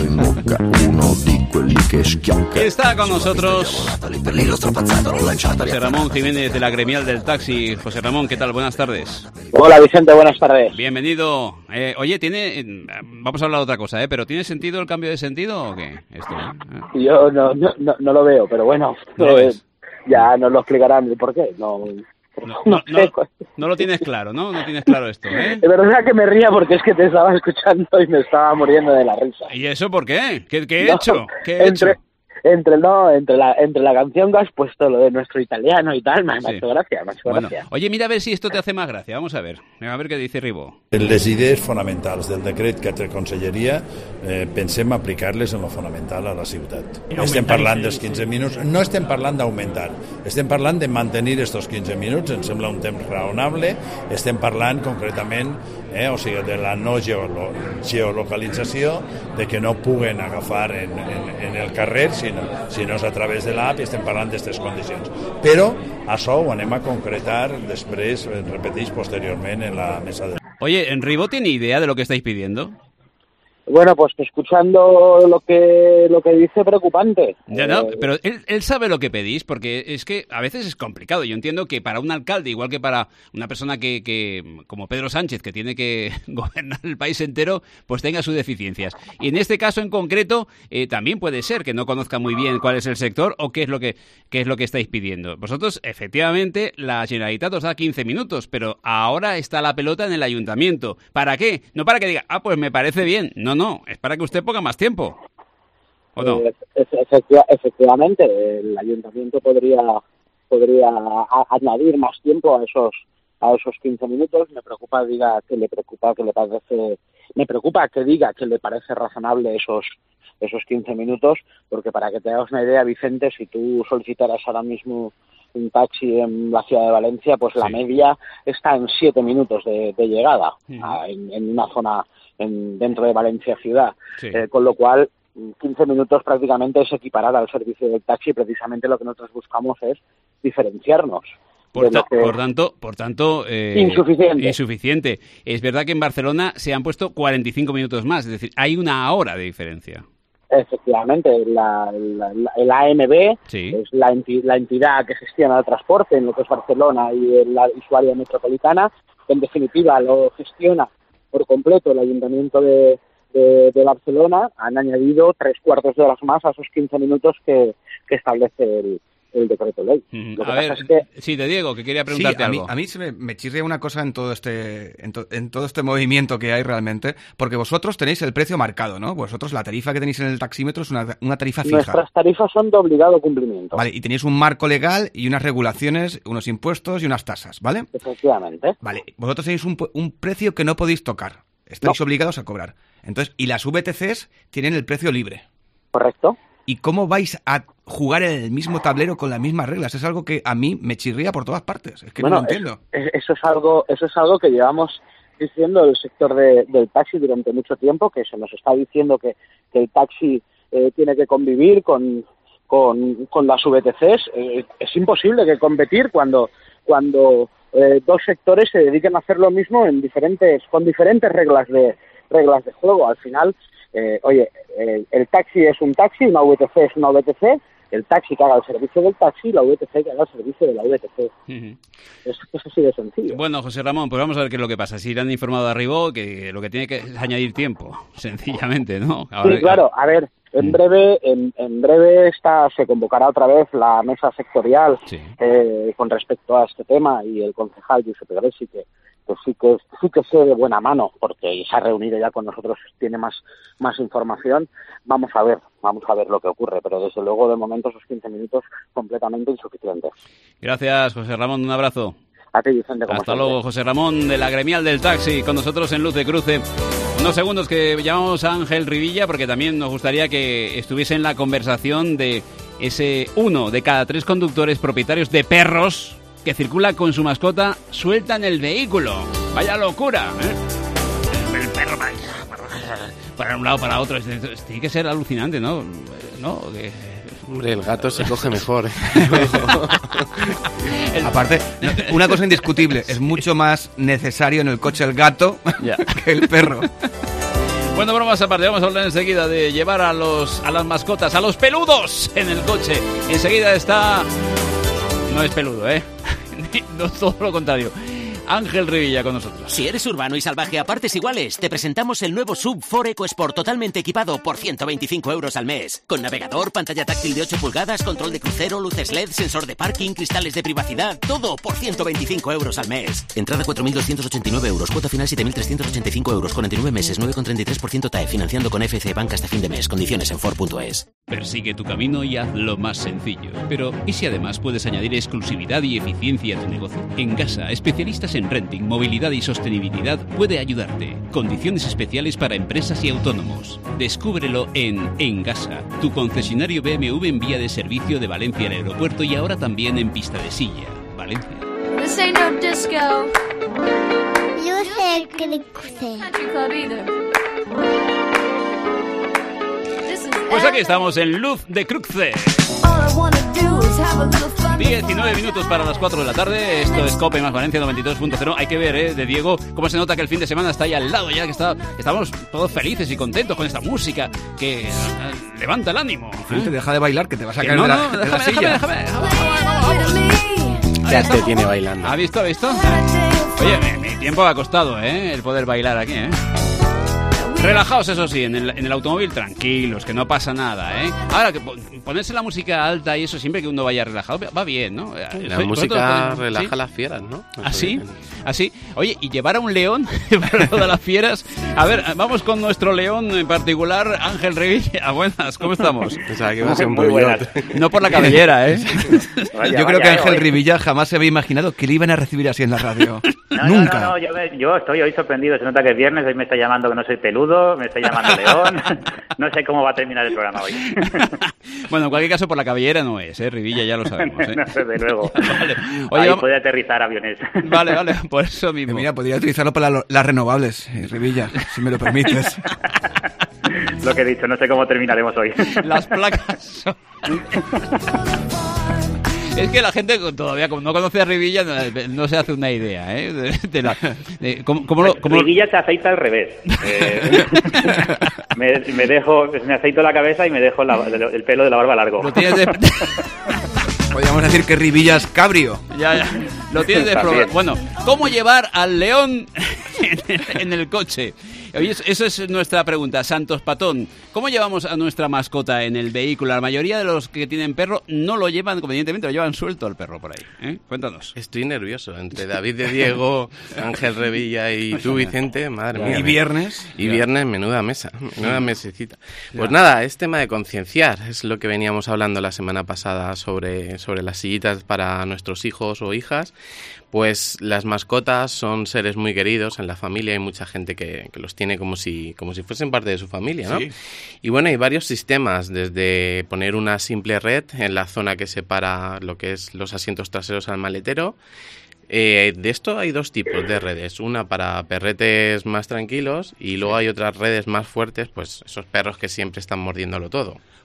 Uno di quelli che schiocca.
Está con nosotros José Ramón Jiménez de la Gremial del Taxi. José Ramón, ¿qué tal? Buenas tardes.
Hola Vicente, buenas tardes.
Bienvenido. Eh, oye, tiene, vamos a hablar de otra cosa, ¿eh? Pero ¿tiene sentido el cambio de sentido o qué? Esto, ¿eh?
Yo no, no, no, no lo veo, pero bueno,
¿No
no,
lo
eh, ya nos lo explicarán el por qué. No,
no, no, no, no lo tienes claro, ¿no? No tienes claro esto, ¿eh?
De verdad que me ría porque es que te estaba escuchando y me estaba muriendo de la risa.
¿Y eso por qué? ¿Qué, qué he
No,
hecho? ¿Qué he
entre,
hecho?
Entre, no, entre la entre la canción que has puesto, lo de nuestro italiano y tal, me, me ha
Sí.
hecho gracia, me ha hecho
Bueno,
gracia.
oye, mira a ver si esto te hace más gracia. Vamos a ver. A ver què dice Ribó.
Les idees fonamentals del decret que té Conselleria eh, pensem aplicar-les en lo fonamental a la ciutat. Estem parlant dels quinze minuts, no estem parlant d'augmentar, estem parlant de mantenir estos quinze minuts, em sembla un temps raonable, estem parlant concretament eh, o sigui, de la no geolo geolocalització, de que no puguen agafar en, en, en el carrer, sinó, sinó és a través de l'app i estem parlant d'aquestes condicions. Però això ho anem a concretar després, repeteix, posteriorment en la mesa de...
Oye, ¿Ribó tiene idea de lo que estáis pidiendo?
Bueno, pues escuchando lo que lo que dice, preocupante.
Ya no,
Eh,
pero él, él sabe lo que pedís, porque es que a veces es complicado. Yo entiendo que para un alcalde, igual que para una persona que, que como Pedro Sánchez, que tiene que gobernar el país entero, pues tenga sus deficiencias. Y en este caso en concreto, eh, también puede ser que no conozca muy bien cuál es el sector o qué es lo que qué es lo que estáis pidiendo. Vosotros, efectivamente, la Generalitat os da quince minutos, pero ahora está la pelota en el ayuntamiento. ¿Para qué? No para que diga, ah, pues me parece bien. No, no, es para que usted ponga más tiempo. ¿O no?
Eh, efectiva- efectivamente, el ayuntamiento podría podría a- añadir más tiempo a esos a esos quince minutos. Me preocupa diga que le preocupa que le parece me preocupa que diga que le parece razonable esos esos quince minutos, porque para que te hagas una idea, Vicente, si tú solicitaras ahora mismo un taxi en la ciudad de Valencia, pues la media está en siete minutos de, de llegada a- en, en una zona en, dentro de Valencia ciudad,
Sí.
Eh, con lo cual quince minutos prácticamente es equiparar al servicio del taxi. Precisamente lo que nosotros buscamos es diferenciarnos.
Por,
de lo
ta-
que-
por tanto, por tanto eh,
Insuficiente.
insuficiente. Es verdad que en Barcelona se han puesto cuarenta y cinco minutos más, es decir, hay una hora de diferencia.
Efectivamente, la, la- la- el A M B
Sí.
es la, enti- la entidad que gestiona el transporte en lo que es Barcelona y en la y su área metropolitana, que en definitiva lo gestiona por completo el Ayuntamiento de, de, de Barcelona. Han añadido tres cuartos de horas más a esos quince minutos que, que establece el, el decreto ley.
Mm,
Lo que
A
pasa
ver,
es que
sí, te Diego, que quería
Sí,
preguntarte
a mí,
algo.
a mí se me, me chirría una cosa en todo este en, to- en todo este movimiento que hay realmente, porque vosotros tenéis el precio marcado, ¿no? Vosotros la tarifa que tenéis en el taxímetro es una, una tarifa fija.
nuestras tarifas son de obligado cumplimiento.
Vale, y tenéis un marco legal y unas regulaciones, unos impuestos y unas tasas, ¿vale?
Efectivamente.
Vale, vosotros tenéis un, pu- un precio que no podéis tocar. Estáis obligados a cobrar. Entonces, y las V T Cs tienen el precio libre.
Correcto.
¿Y cómo vais a jugar en el mismo tablero con las mismas reglas? Es algo que a mí me chirría por todas partes. Es que
Bueno,
no lo entiendo.
es- es- eso es algo eso es algo que llevamos diciendo el sector de- del taxi durante mucho tiempo, que se nos está diciendo que, que el taxi eh, tiene que convivir con con, con las V T Cs. Eh, es imposible que competir cuando cuando eh, dos sectores se dediquen a hacer lo mismo en diferentes con diferentes reglas de reglas de juego. Al final, eh, oye, el, el taxi es un taxi, una V T C es una V T C, el taxi que haga el servicio del taxi y la V T C que haga el servicio de la V T C.
Uh-huh.
Es, es así de sencillo.
Bueno, José Ramón, pues vamos a ver qué es lo que pasa. Si le han informado a Ribó que lo que tiene que es añadir tiempo, sencillamente, ¿no? Ahora,
sí, claro, a ver, en
Mm.
breve en, en breve está, se convocará otra vez la mesa sectorial
sí.
eh, con respecto a este tema, y el concejal Giuseppe Greci, que, que sí que sí que sé de buena mano, porque se ha reunido ya con nosotros, tiene más más información. Vamos a ver, vamos a ver lo que ocurre, pero desde luego de momento esos quince minutos completamente insuficientes.
Gracias, José Ramón, un abrazo.
A ti, Vicente, como
Hasta
siempre.
luego, José Ramón, de la gremial del taxi, con nosotros en Luz de Cruce. Unos segundos que llamamos a Ángel Rivilla, porque también nos gustaría que estuviese en la conversación de ese uno de cada tres conductores propietarios de perros que circula con su mascota suelta en el vehículo. ¡Vaya locura! ¿eh? El perro para, para un lado, para otro. Tiene que ser alucinante, ¿no? ¿No? Que...
Hombre, el gato se coge mejor.
Aparte, una cosa indiscutible, es mucho más necesario en el coche el gato
ya.
que el perro.
Bueno, bromas aparte, vamos a hablar enseguida de llevar a los a las mascotas, a los peludos en el coche. Enseguida está... No es peludo, ¿eh? No, todo lo contrario. Ángel Rivilla con nosotros.
Si eres urbano y salvaje a partes iguales, te presentamos el nuevo S U V Ford EcoSport totalmente equipado por ciento veinticinco euros al mes. Con navegador, pantalla táctil de ocho pulgadas, control de crucero, luces L E D, sensor de parking, cristales de privacidad, todo por ciento veinticinco euros al mes. Entrada cuatro mil doscientos ochenta y nueve euros, cuota final siete mil trescientos ochenta y cinco euros, cuarenta y nueve meses, nueve coma treinta y tres por ciento T A E, financiando con F C Bank hasta fin de mes. Condiciones en Ford punto es.
Persigue tu camino y hazlo más sencillo. Pero, ¿y si además puedes añadir exclusividad y eficiencia a tu negocio? En Gasa, especialistas en renting, movilidad y sostenibilidad, puede ayudarte. Condiciones especiales para empresas y autónomos. Descúbrelo en Engasa, tu concesionario B M W en vía de servicio de Valencia al aeropuerto y ahora también en Pista de Silla, Valencia.
This ain't no disco.
Luz de Cruce.
Country club either.
Pues aquí estamos en Luz de Cruce. diecinueve minutos para las cuatro de la tarde. Esto es COPE más Valencia noventa y dos punto cero. Hay que ver, ¿eh? De Diego, cómo se nota que el fin de semana está ahí al lado ya, que está, estamos todos felices y contentos con esta música que uh, levanta el ánimo.
¿eh? Te deja de bailar, que te vas a
que
caer
no,
de la,
no,
de
déjame,
la silla.
déjame, déjame, déjame.
Ya te tiene bailando.
¿Ha visto, ha visto? Oye, mi, mi tiempo ha costado, ¿eh? El poder bailar aquí, ¿eh? Relajaos, eso sí, en el, en el automóvil tranquilos, que no pasa nada, ¿eh? Ahora, que ponerse la música alta y eso siempre que uno vaya relajado, va bien, ¿no?
La Soy, música relaja ¿sí? las fieras, ¿no?
¿Así? ¿Así? Oye, ¿y llevar a un león para todas las fieras? A ver, vamos con nuestro león en particular, Ángel Revilla. Buenas, ¿cómo estamos?
Pensaba que iba a ser
muy buena. No por la cabellera, ¿eh?
Vaya, yo creo vaya, que Ángel Revilla jamás se había imaginado que le iban a recibir así en la radio.
No,
Nunca.
No, no, no, yo, me, yo estoy hoy sorprendido. Se nota que es viernes, hoy me está llamando que no soy peludo, me está llamando león. No sé cómo va a terminar el programa hoy.
Bueno, en cualquier caso, por la cabellera no es, ¿eh? Rivilla, ya lo sabemos, ¿eh?
No, desde luego.
Vale. Oye,
ahí
vamos...
puede aterrizar aviones.
Vale, vale, por eso mismo.
Eh, mira, podría utilizarlo para lo, las renovables, eh, Rivilla, si me lo permites.
Lo que he dicho, no sé cómo terminaremos hoy.
Las placas son... Es que la gente todavía, como no conoce a Rivilla, no, no se hace una idea, ¿eh? De, de la, de, ¿cómo, cómo lo, cómo...
Rivilla se aceita al revés. Eh, me, me dejo, me aceito la cabeza y me dejo la, el pelo de la barba largo.
Lo tienes de...
Podríamos decir que Rivilla es cabrio.
Ya, ya. Lo tienes de probar. Bueno, ¿cómo llevar al león en el, en el coche? Oye, eso es nuestra pregunta. Santos Patón, ¿cómo llevamos a nuestra mascota en el vehículo? La mayoría de los que tienen perro no lo llevan convenientemente, lo llevan suelto al perro por ahí, ¿eh? Cuéntanos.
Estoy nervioso. Entre David de Diego, Ángel Revilla y tú, Vicente, madre mía.
¿Y viernes?
Y viernes, menuda mesa, menuda mesecita. Pues nada, es tema de concienciar. Es lo que veníamos hablando la semana pasada sobre, sobre las sillitas para nuestros hijos o hijas. Pues las mascotas son seres muy queridos en la familia, hay mucha gente que, que los tiene como si, como si fuesen parte de su familia, ¿no? Sí. Y bueno, hay varios sistemas, desde poner una simple red en la zona que separa lo que es los asientos traseros al maletero. Eh, de esto hay dos tipos de redes, una para perretes más tranquilos y luego hay otras redes más fuertes, pues esos perros que siempre están mordiéndolo todo.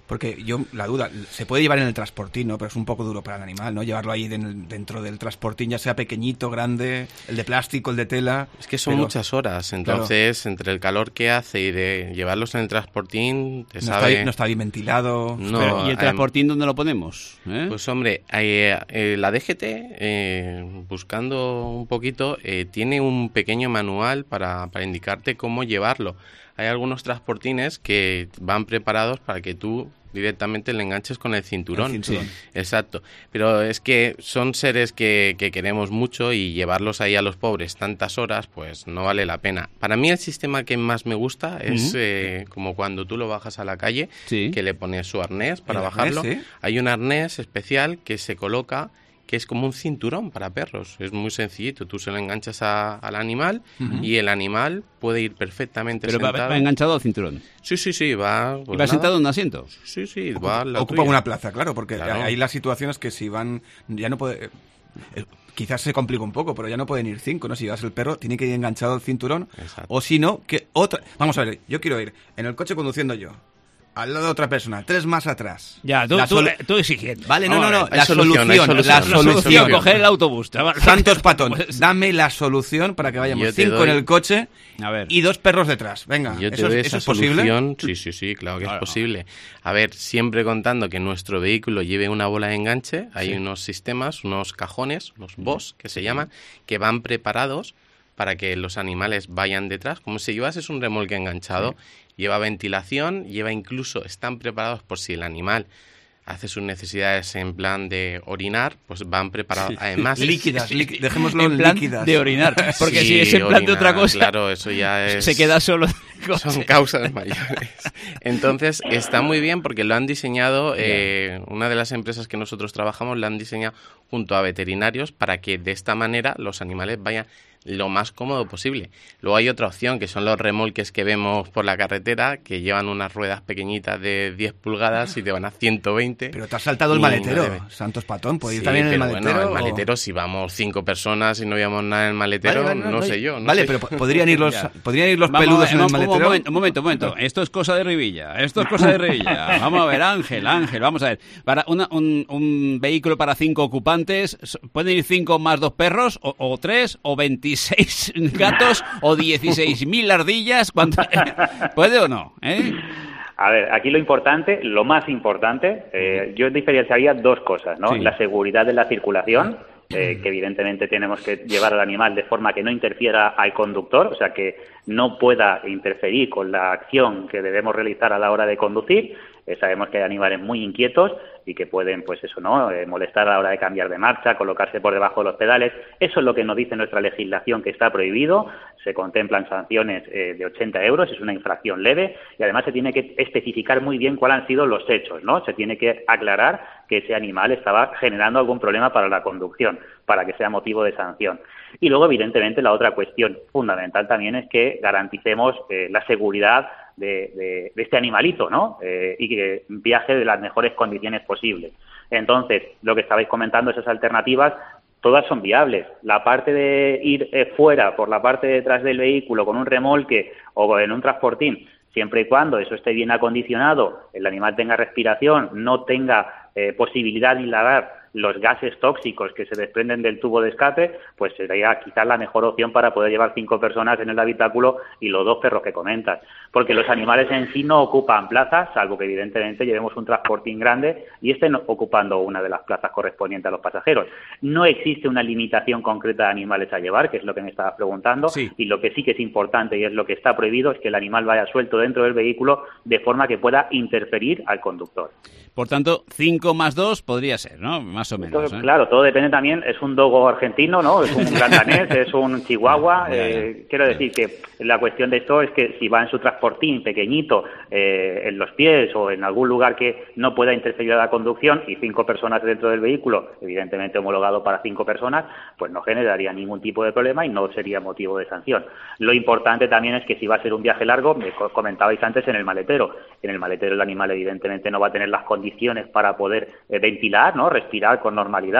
Porque yo, la duda, se puede llevar en el transportín, ¿no? Pero es un poco duro para el animal, ¿no? Llevarlo ahí den, dentro del transportín, ya sea pequeñito, grande, el de plástico, el de tela...
Es que son pero, muchas horas, entonces, claro. entre el calor que hace y de llevarlos en el transportín, te
no
sabe...
Está, no está bien ventilado...
No,
pero, ¿y el transportín dónde lo ponemos? ¿Eh?
Pues hombre, eh, eh, la D G T, eh, buscando un poquito, eh, tiene un pequeño manual para, para indicarte cómo llevarlo. Hay algunos transportines que van preparados para que tú directamente le enganches con el cinturón.
El cinturón.
Sí. Exacto. Pero es que son seres que, que queremos mucho y llevarlos ahí a los pobres tantas horas, pues no vale la pena. Para mí el sistema que más me gusta es uh-huh. eh, como cuando tú lo bajas a la calle, sí. que le pones su arnés para bajarlo. Arnés, ¿sí? Hay un arnés especial que se coloca, que es como un cinturón para perros. Es muy sencillito. Tú se lo enganchas a, al animal uh-huh. y el animal puede ir perfectamente
Pero
sentado.
Pero va, va enganchado al cinturón.
Sí, sí, sí. Va, pues
¿Y va
nada.
sentado en un asiento?
Sí, sí. Va la
Ocupa
tuya.
una plaza, claro, porque
Claro.
hay las situaciones que si van... Ya no puede... eh, quizás se complica un poco, pero ya no pueden ir cinco, ¿no? Si llevas el perro, tiene que ir enganchado al cinturón.
Exacto.
O si no, que otra... Vamos a ver, yo quiero ir en el coche conduciendo yo, al lado de otra persona, tres más atrás.
Ya, tú,
La
tú,
sol-
tú exigiendo.
Vale, no, no, no,
Hay
la
solución,
solución,
hay solución.
la
La
solución.
solución, coger el autobús. chaval.
Santos Patón, dame la solución para que vayamos
Yo te
cinco
doy-
en el coche
A ver.
y dos perros detrás. Venga,
Yo te
¿eso,
doy
es-
esa
eso es posible?
solución. Sí, sí, sí, claro que
Claro.
es posible. A ver, siempre contando que nuestro vehículo lleve una bola de enganche, hay
Sí.
unos sistemas, unos cajones, los B O S, que se llaman, que van preparados para que los animales vayan detrás. Como si llevases un remolque enganchado, lleva ventilación, lleva incluso, están preparados por si el animal hace sus necesidades en plan de orinar, pues van preparados.
Sí.
Además,
Líquidas, líqui- dejémoslo
en plan
líquidas.
de orinar. Porque
Sí,
si es en plan de otra
orinar,
cosa,
claro, eso ya es...
se queda solo.
Son causas mayores. Entonces, está muy bien porque lo han diseñado, eh, una de las empresas que nosotros trabajamos, lo han diseñado junto a veterinarios para que de esta manera los animales vayan lo más cómodo posible. Luego hay otra opción, que son los remolques que vemos por la carretera, que llevan unas ruedas pequeñitas de diez pulgadas y te van a ciento veinte.
Pero te has saltado el
Y
maletero,
no debe-
Santos Patón, ¿puede ir
Sí,
también en el
pero
maletero?
bueno, el
o-
maletero, si vamos cinco personas y no llevamos nada en el maletero,
Vale, vale,
no
vale.
sé yo. no
Vale,
sé.
pero po- podrían ir los,
Ya.
podrían ir los
Vamos
peludos
a ver,
en el
un-
maletero.
Un momento, un momento, un momento. Esto es cosa de Revilla. Esto es cosa de Revilla. Vamos a ver, Ángel, Ángel, vamos a ver. Para una- un, un vehículo para cinco ocupantes, ¿pueden ir cinco más dos perros? O, o tres? ¿O veintiséis gatos? ¿O dieciséis mil ardillas? ¿Cuánto- ¿Puede o no? ¿Eh?
A ver, aquí lo importante, lo más importante, eh, yo diferenciaría dos cosas, ¿no?
Sí.
La seguridad de la circulación, eh, que evidentemente tenemos que llevar al animal de forma que no interfiera al conductor, o sea, que no pueda interferir con la acción que debemos realizar a la hora de conducir. Eh, sabemos que hay animales muy inquietos y que pueden, pues eso, ¿no?, eh, molestar a la hora de cambiar de marcha, colocarse por debajo de los pedales. Eso es lo que nos dice nuestra legislación, que está prohibido. Se contemplan sanciones eh, de ochenta euros, es una infracción leve, y además se tiene que especificar muy bien cuáles han sido los hechos, ¿no? Se tiene que aclarar que ese animal estaba generando algún problema para la conducción, para que sea motivo de sanción. Y luego, evidentemente, la otra cuestión fundamental también es que garanticemos eh, la seguridad de, de, de este animalito, ¿no? Eh, y que viaje de las mejores condiciones posibles. Entonces, lo que estabais comentando, esas alternativas, todas son viables. La parte de ir eh, fuera, por la parte de detrás del vehículo, con un remolque o en un transportín, siempre y cuando eso esté bien acondicionado, el animal tenga respiración, no tenga eh, posibilidad de inhalar los gases tóxicos que se desprenden del tubo de escape, pues sería quizás la mejor opción para poder llevar cinco personas en el habitáculo y los dos perros que comentas. Porque los animales en sí no ocupan plazas, salvo que evidentemente llevemos un transportín grande y estén ocupando una de las plazas correspondientes a los pasajeros. No existe una limitación concreta de animales a llevar, que es lo que me estabas preguntando,
Sí.
y lo que sí que es importante y es lo que está prohibido es que el animal vaya suelto dentro del vehículo de forma que pueda interferir al conductor.
Por tanto, cinco más dos podría ser, ¿no? Más o menos.
Entonces,
¿eh?
claro, todo depende también, es un dogo argentino, ¿no? Es un gran danés, es un chihuahua. Eh, quiero decir que la cuestión de esto es que si va en su transportín pequeñito, eh, en los pies o en algún lugar que no pueda interferir a la conducción y cinco personas dentro del vehículo, evidentemente homologado para cinco personas, pues no generaría ningún tipo de problema y no sería motivo de sanción. Lo importante también es que si va a ser un viaje largo, me co- comentabais antes en el maletero. En el maletero el animal evidentemente no va a tener las condiciones para poder eh, ventilar, ¿no? Respirar con normalidad.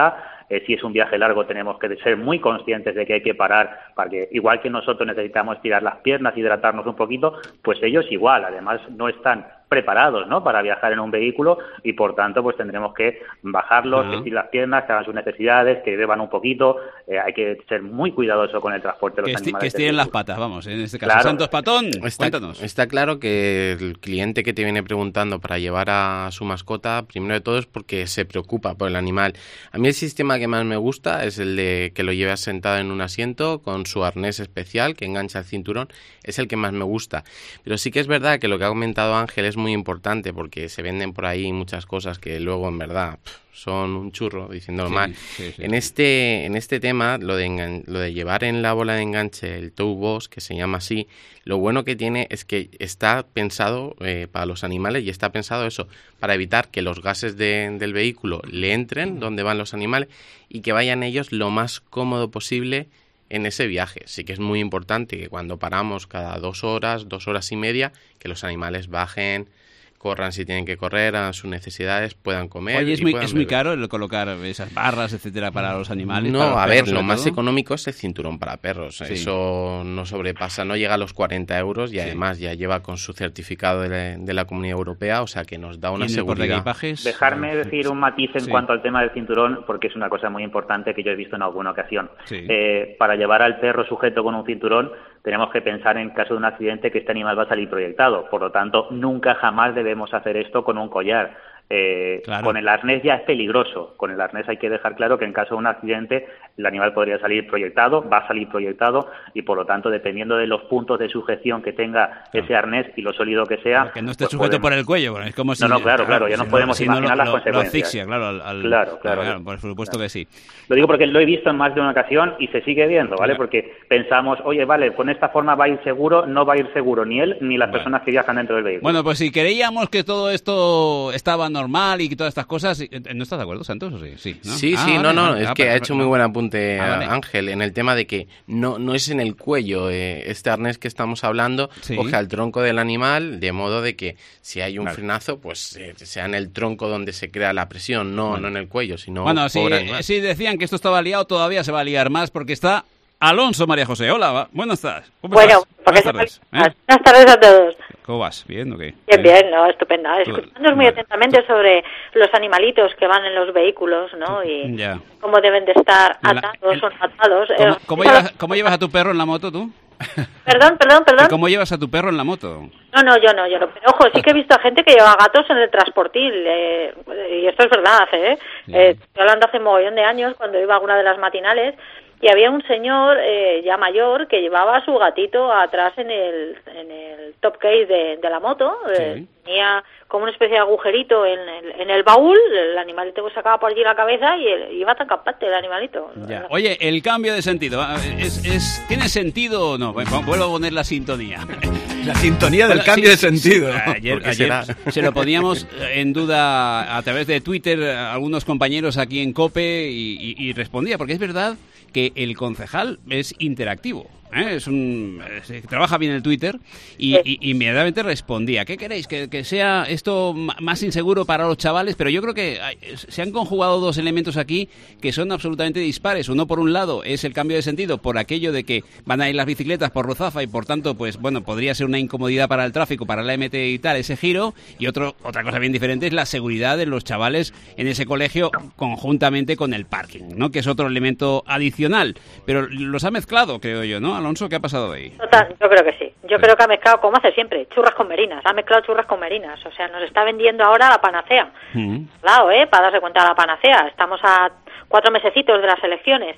eh, si es un viaje largo tenemos que ser muy conscientes de que hay que parar, para que igual que nosotros necesitamos tirar las piernas, hidratarnos un poquito, pues ellos igual, además no están preparados, ¿no?, para viajar en un vehículo y por tanto pues tendremos que bajarlos, uh-huh. que estiren las piernas, que hagan sus necesidades, que beban un poquito, eh, hay que ser muy cuidadoso con el transporte de los
que
animales.
Que estiren las patas, vamos, en este caso.
Claro.
Santos Patón,
está,
cuéntanos.
Está claro que el cliente que te viene preguntando para llevar a su mascota, primero de todo es porque se preocupa por el animal. A mí el sistema que más me gusta es el de que lo llevas sentado en un asiento con su arnés especial que engancha el cinturón, es el que más me gusta. Pero sí que es verdad que lo que ha comentado Ángel es muy importante porque se venden por ahí muchas cosas que luego en verdad pff, son un churro, diciéndolo
sí,
mal.
Sí, sí,
en este en este tema, lo de, engan- lo de llevar en la bola de enganche el tow box, que se llama así, lo bueno que tiene es que está pensado eh, para los animales y está pensado eso, para evitar que los gases de, del vehículo le entren donde van los animales y que vayan ellos lo más cómodo posible en ese viaje. Sí que es muy importante que cuando paramos cada dos horas, dos horas y media, que los animales bajen, corran si tienen que correr, a sus necesidades, puedan comer.
Oye, es
y
muy,
puedan
es muy
beber.
caro el colocar esas barras, etcétera, para los animales.
No,
para los
a
perros,
ver, lo
sobre
más
todo.
económico es el cinturón para perros.
Sí.
Eso no sobrepasa, no llega a los cuarenta euros y
Sí.
además ya lleva con su certificado de la, de la Comunidad Europea, o sea que nos da una
¿Y en el
seguridad.
portaequipajes?
Dejarme decir un matiz en
Sí.
cuanto al tema del cinturón, porque es una cosa muy importante que yo he visto en alguna ocasión.
Sí.
Eh, para llevar al perro sujeto con un cinturón, tenemos que pensar en caso de un accidente que este animal va a salir proyectado. Por lo tanto, nunca jamás debemos hacer esto con un collar. Eh,
Claro.
Con el arnés ya es peligroso. Con el arnés hay que dejar claro que en caso de un accidente el animal podría salir proyectado, va a salir proyectado y por lo tanto, dependiendo de los puntos de sujeción que tenga
Claro.
ese arnés y lo sólido que sea,
Que no esté
pues
sujeto
podemos-
por el cuello, bueno, es como si...
No, no, claro, claro, ya nos
si
podemos
si no
imaginar
lo-
las
lo-
consecuencias.
Lo asfixia, claro, al, al-
Claro, claro.
por supuesto que sí.
Lo digo porque lo he visto en más de una ocasión y se sigue viendo, ¿vale? Porque pensamos, oye, vale, con esta forma va a ir seguro, no va a ir seguro ni él ni las
Vale.
personas que viajan dentro del vehículo.
Bueno, pues si creíamos que todo esto estaba normal y que todas estas cosas... ¿No estás de acuerdo, Santos? ¿O sí? Sí, ¿no?
Sí,
Ah,
sí,
vale,
no, no,
vale.
es
Ah,
que
pero-
ha hecho
no.
muy buen apunte
Ah, vale.
Ángel en el tema de que no, no es en el cuello eh, este arnés que estamos hablando,
Sí.
coge al tronco del animal, de modo de que si hay un
Claro.
frenazo, pues eh, sea en el tronco donde se crea la presión, no,
Bueno.
no en el cuello, sino
Bueno, si,
pobre animal.
si decían que esto estaba liado, todavía se va a liar más porque está Alonso María José. Hola, va- buenas tardes. ¿Cómo
Bueno,
estás?
porque
Buenas tardes.
se-
¿Eh?
Buenas tardes a todos.
¿Cómo vas? ¿Bien o qué?
Bien, bien, no, estupenda.
Tú-
Escuchándonos muy
vale.
atentamente sobre los animalitos que van en los vehículos, ¿no? Y
Ya.
cómo deben de estar
En la-
atados o no atados.
¿Cómo,
Eh,
cómo llevas, ¿Cómo llevas a tu perro en la moto tú?
Perdón, perdón, perdón.
¿Cómo llevas a tu perro en la moto?
No, no, yo no, yo no. Pero ojo, sí que he visto a gente que lleva gatos en el transportil. Eh, y esto es verdad, ¿eh? eh estoy hablando hace mogollón de años, cuando iba a alguna de las matinales, y había un señor eh, ya mayor que llevaba a su gatito atrás en el, en el top case de, de la moto. Eh, tenía como una especie de agujerito en el, en el baúl, el animalito que sacaba por allí la cabeza y el, iba tan campante el animalito.
Ya. Oye, el cambio de sentido, ¿va? ¿es, es, ¿tiene sentido o no? Bueno, vuelvo a poner la sintonía.
La sintonía del
Bueno,
cambio
sí,
de sentido.
sí. Ayer,
¿Por qué
ayer
será?
se lo poníamos en duda a través de Twitter a algunos compañeros aquí en COPE y, y, y respondía, porque es verdad que el concejal es interactivo. ¿eh? Es un es, trabaja bien el Twitter y, y, y inmediatamente respondía. ¿Qué queréis? ¿Que, que sea esto m- más inseguro para los chavales? Pero yo creo que hay- se han conjugado dos elementos aquí que son absolutamente dispares. Uno, por un lado, es el cambio de sentido por aquello de que van a ir las bicicletas por Ruzafa y por tanto, pues bueno, podría ser una incomodidad para el tráfico, para la M T y tal, ese giro. Y otro otra cosa bien diferente es la seguridad de los chavales en ese colegio conjuntamente con el parking, ¿no? Que es otro elemento adicional. Pero los ha mezclado, creo yo, ¿no? Alonso, ¿qué ha pasado ahí?
Total, yo creo que sí. Yo creo que ha mezclado, como hace siempre, churras con merinas. Ha mezclado churras con merinas. O sea, nos está vendiendo ahora la panacea. Claro, ¿eh? Para darse cuenta de la panacea. Estamos a cuatro mesecitos de las elecciones.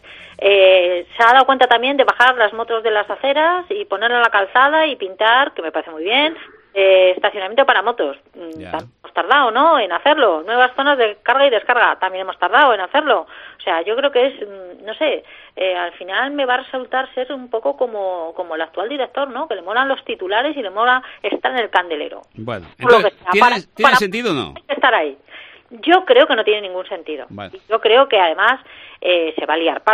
Eh, se ha dado cuenta también de bajar las motos de las aceras y ponerla en la calzada y pintar, que me parece muy bien, eh, estacionamiento para motos. Mm,
Ya.
también hemos tardado, ¿no?, en hacerlo. Nuevas zonas de carga y descarga. También hemos tardado en hacerlo. O sea, yo creo que es, mm, no sé, eh, al final me va a resultar ser un poco como, como el actual director, ¿no?, que le molan los titulares y le mola estar en el candelero.
Bueno,
Por lo
entonces,
que sea,
¿tiene,
para-
¿tiene
para-
sentido o no?
Hay que estar ahí. Yo creo que no tiene ningún sentido.
Vale.
Y yo creo que además eh, se va a liar parda.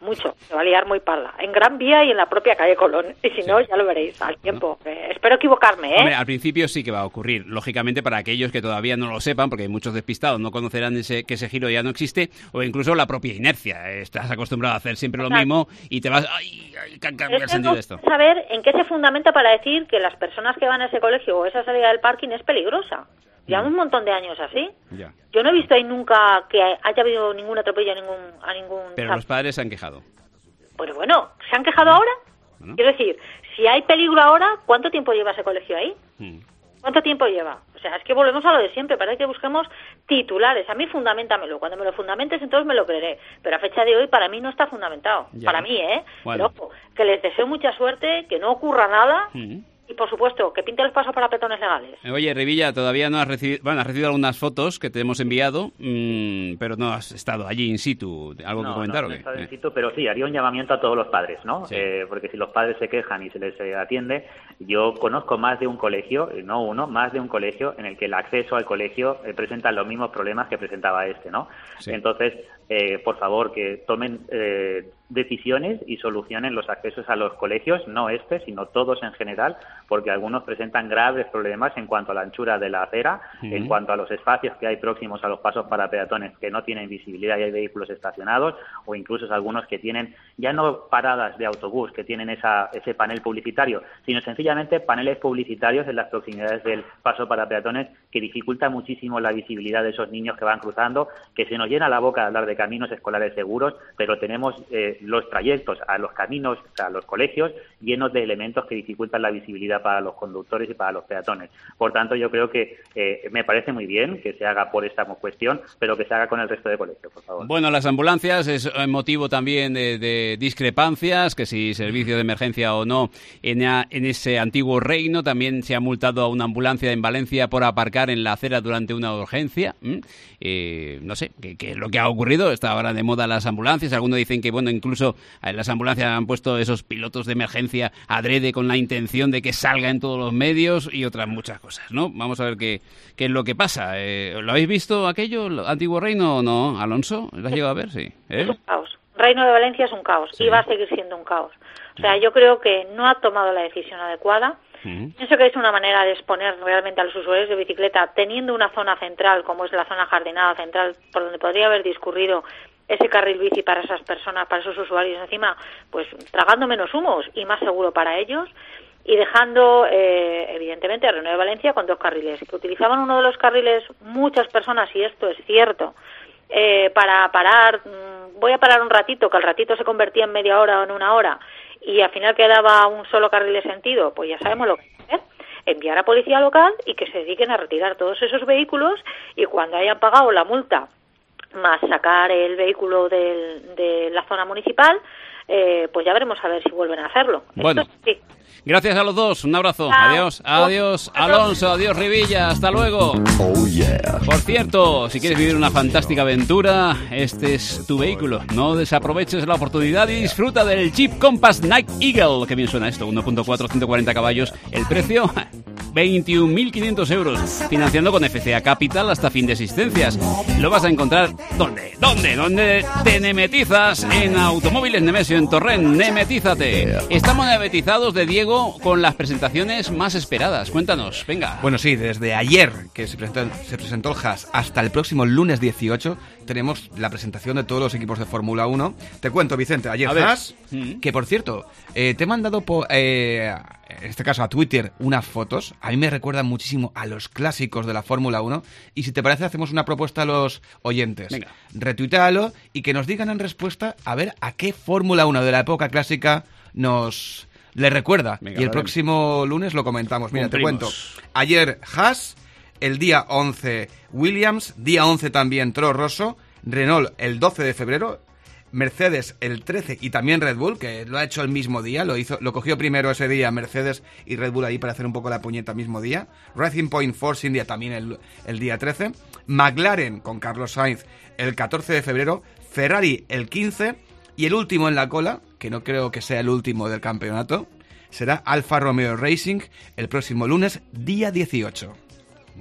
mucho, se va a liar muy parda, en Gran Vía y en la propia calle Colón, y si sí. no, ya lo veréis al tiempo. Eh, espero equivocarme, ¿eh?
Hombre, al principio sí que va a ocurrir, lógicamente para aquellos que todavía no lo sepan, porque hay muchos despistados no conocerán ese, que ese giro ya no existe, o incluso la propia inercia, estás acostumbrado a hacer siempre lo
Exacto.
mismo y te vas, ay, ay, cambia el sentido de esto.
Saber en qué se fundamenta para decir que las personas que van a ese colegio o esa salida del parking es peligrosa. Llevamos un montón de años así.
Ya.
Yo no he visto ahí nunca que haya habido ningún atropello a ningún... A ningún
Pero los padres se han quejado.
Pues bueno, ¿se han quejado ahora? Bueno. Quiero decir, si hay peligro ahora, ¿cuánto tiempo lleva ese colegio ahí? Hmm. ¿Cuánto tiempo lleva? O sea, es que volvemos a lo de siempre, parece que busquemos titulares. A mí fundamentamelo. Cuando me lo fundamentes, entonces me lo creeré. Pero a fecha de hoy, para mí no está fundamentado. Ya. Para mí, ¿eh? Bueno. Pero ojo, que les deseo mucha suerte, que no ocurra nada... Hmm. Y, por supuesto, que pinte los pasos para peatones legales.
Oye, Revilla, todavía no has recibido... Bueno, has recibido algunas fotos que te hemos enviado, mmm, pero no has estado allí in situ. ¿Algo
no,
que comentar
no,
o qué?
No he estado in situ, pero sí, haría un llamamiento a todos los padres, ¿no?
Sí.
Eh, porque si los padres se quejan y se les eh, atiende... Yo conozco más de un colegio, no uno, más de un colegio en el que el acceso al colegio eh, presenta los mismos problemas que presentaba este, ¿no? Sí. Entonces, eh, por favor, que tomen eh, decisiones y solucionen los accesos a los colegios, no este, sino todos en general, porque algunos presentan graves problemas en cuanto a la anchura de la acera, uh-huh. en cuanto a los espacios que hay próximos a los pasos para peatones que no tienen visibilidad y hay vehículos estacionados, o incluso algunos que tienen, ya no paradas de autobús, que tienen esa, ese panel publicitario, sino sencillamente paneles publicitarios en las proximidades del paso para peatones que dificulta muchísimo la visibilidad de esos niños que van cruzando, que se nos llena la boca de hablar de caminos escolares seguros, pero tenemos eh, los trayectos a los caminos, a los colegios, llenos de elementos que dificultan la visibilidad para los conductores y para los peatones. Por tanto, yo creo que eh, me parece muy bien que se haga por esta cuestión, pero que se haga con el resto de colegios, por favor.
Bueno, las ambulancias es motivo también de, de discrepancias, que si servicio de emergencia o no en, a, en ese antiguo reino. También se ha multado a una ambulancia en Valencia por aparcar en la acera durante una urgencia. ¿Mm? Eh, no sé, ¿qué, ¿qué es lo que ha ocurrido? Está ahora de moda las ambulancias. Algunos dicen que, bueno, incluso en las ambulancias han puesto esos pilotos de emergencia adrede con la intención de que salga en todos los medios y otras muchas cosas, ¿no? Vamos a ver qué, qué es lo que pasa. Eh, ¿Lo habéis visto aquello, el antiguo reino o no, Alonso? ¿Lo has llegado a ver? Sí. ¿Eh?
Es un caos. Reino de Valencia es un caos sí. y va a seguir siendo un caos. O sea, yo creo que no ha tomado la decisión adecuada. Uh-huh. Pienso que es una manera de exponer realmente a los usuarios de bicicleta, teniendo una zona central, como es la zona jardinada central, por donde podría haber discurrido ese carril bici para esas personas, para esos usuarios, encima, pues tragando menos humos y más seguro para ellos, y dejando, eh, evidentemente, a Reino de Valencia con dos carriles, que utilizaban uno de los carriles muchas personas, y esto es cierto, eh, para parar, mmm, voy a parar un ratito, que al ratito se convertía en media hora o en una hora, y al final quedaba un solo carril de sentido, pues ya sabemos lo que hacer, enviar a policía local y que se dediquen a retirar todos esos vehículos, y cuando hayan pagado la multa, más sacar el vehículo del, de la zona municipal, eh, pues ya veremos a ver si vuelven a hacerlo.
Bueno,
Esto, sí.
Gracias a los dos, un abrazo,
Chao.
adiós, adiós Alonso, adiós Revilla, hasta luego.
Oh yeah.
Por cierto, si quieres vivir una fantástica aventura, este es tu vehículo. No desaproveches la oportunidad y disfruta del Jeep Compass Night Eagle. Qué bien suena esto, uno punto cuatro, ciento cuarenta caballos, el precio veintiún mil quinientos euros, financiando con F C A Capital hasta fin de existencias. Lo vas a encontrar, ¿dónde? ¿Dónde? ¿Dónde te nemetizas? En Automóviles Nemesio, en Torrent, nemetízate. Estamos nemetizados de Diego con las presentaciones más esperadas. Cuéntanos, venga.
Bueno, sí, desde ayer que se presentó, se presentó el Haas hasta el próximo lunes dieciocho tenemos la presentación de todos los equipos de Fórmula uno. Te cuento, Vicente, ayer Haas, mm. que por cierto, eh, te he mandado por, eh, en este caso a Twitter unas fotos. A mí me recuerdan muchísimo a los clásicos de la Fórmula uno. Y si te parece, hacemos una propuesta a los oyentes.
Venga.
Retuitealo y que nos digan en respuesta a ver a qué Fórmula uno de la época clásica nos le recuerda. Venga, y el próximo lunes lo comentamos. Mira, Cumplimos. Te cuento. Ayer Haas, el día once Williams, día once también Toro Rosso, Renault el doce de febrero, Mercedes el trece y también Red Bull, que lo ha hecho el mismo día, lo hizo, lo cogió primero ese día Mercedes y Red Bull ahí para hacer un poco la puñeta el mismo día. Racing Point Force India también el, el día trece, McLaren con Carlos Sainz el catorce de febrero, Ferrari el quince y el último en la cola, que no creo que sea el último del campeonato, será Alfa Romeo Racing el próximo lunes, día dieciocho.
Bueno.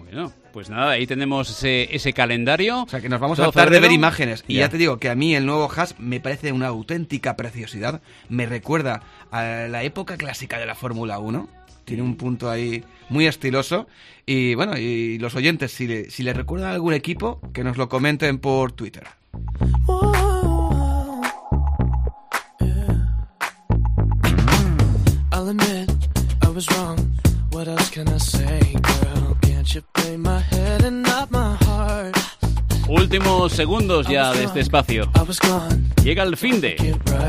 Pues nada, ahí tenemos ese, ese calendario.
O sea, que nos vamos a
Todo
hartar de
febrero.
ver imágenes. Y
Ya.
ya te digo que a mí el nuevo Haas me parece una auténtica preciosidad. Me recuerda a la época clásica de la Fórmula uno. Tiene un punto ahí muy estiloso. Y bueno, y los oyentes, si le, si les recuerdan algún equipo, que nos lo comenten por Twitter.
I'll admit I was wrong. What else can I say, girl? Can't you play my head and not my heart?
Últimos segundos ya de este espacio. Llega el fin de...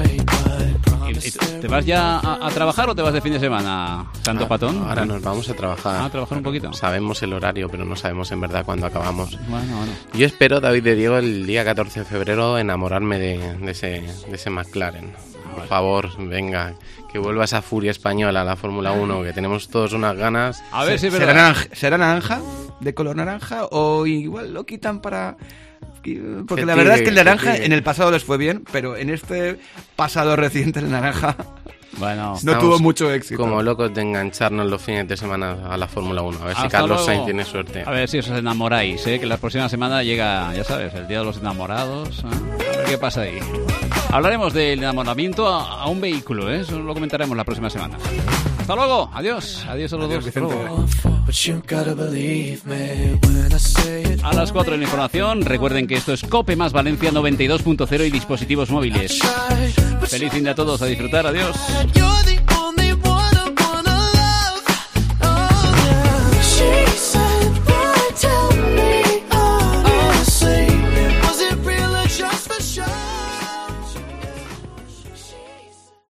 ¿Te vas ya a, a trabajar o te vas de fin de semana, Santo
Ah,
Patón?
Ahora nos vamos a trabajar.
Ah, a trabajar un poquito.
Sabemos el horario, pero no sabemos en verdad cuándo acabamos.
Bueno, bueno.
Yo espero, David de Diego, el día catorce de febrero enamorarme de, de, ese, de ese McLaren. Por favor, venga, que vuelva esa furia española a la Fórmula uno, que tenemos todos unas ganas.
A ver si es
¿Será
verdad.
naranja, ¿Será naranja? ¿De color naranja? ¿O igual lo quitan para...? Porque
Que
la verdad
tire,
es que el
que
naranja
tire.
en el pasado les fue bien, pero en este pasado reciente el naranja
bueno,
no
Estamos
tuvo mucho éxito.
Como locos de engancharnos los fines de semana a la Fórmula uno. A ver si
Hasta
Carlos
luego.
Sainz tiene suerte.
A ver si os enamoráis, ¿eh? Que la próxima semana llega, ya sabes, el Día de los Enamorados. ¿eh? A ver qué pasa ahí. Hablaremos del enamoramiento a, a un vehículo, ¿eh? Eso lo comentaremos la próxima semana. Hasta luego, adiós. Adiós a los dos. Hasta luego.
But you gotta believe me when I say it.
A las cuatro en la información, recuerden que esto es COPE más Valencia noventa y dos punto cero y dispositivos móviles. Feliz fin de a todos, a disfrutar, adiós.
You're the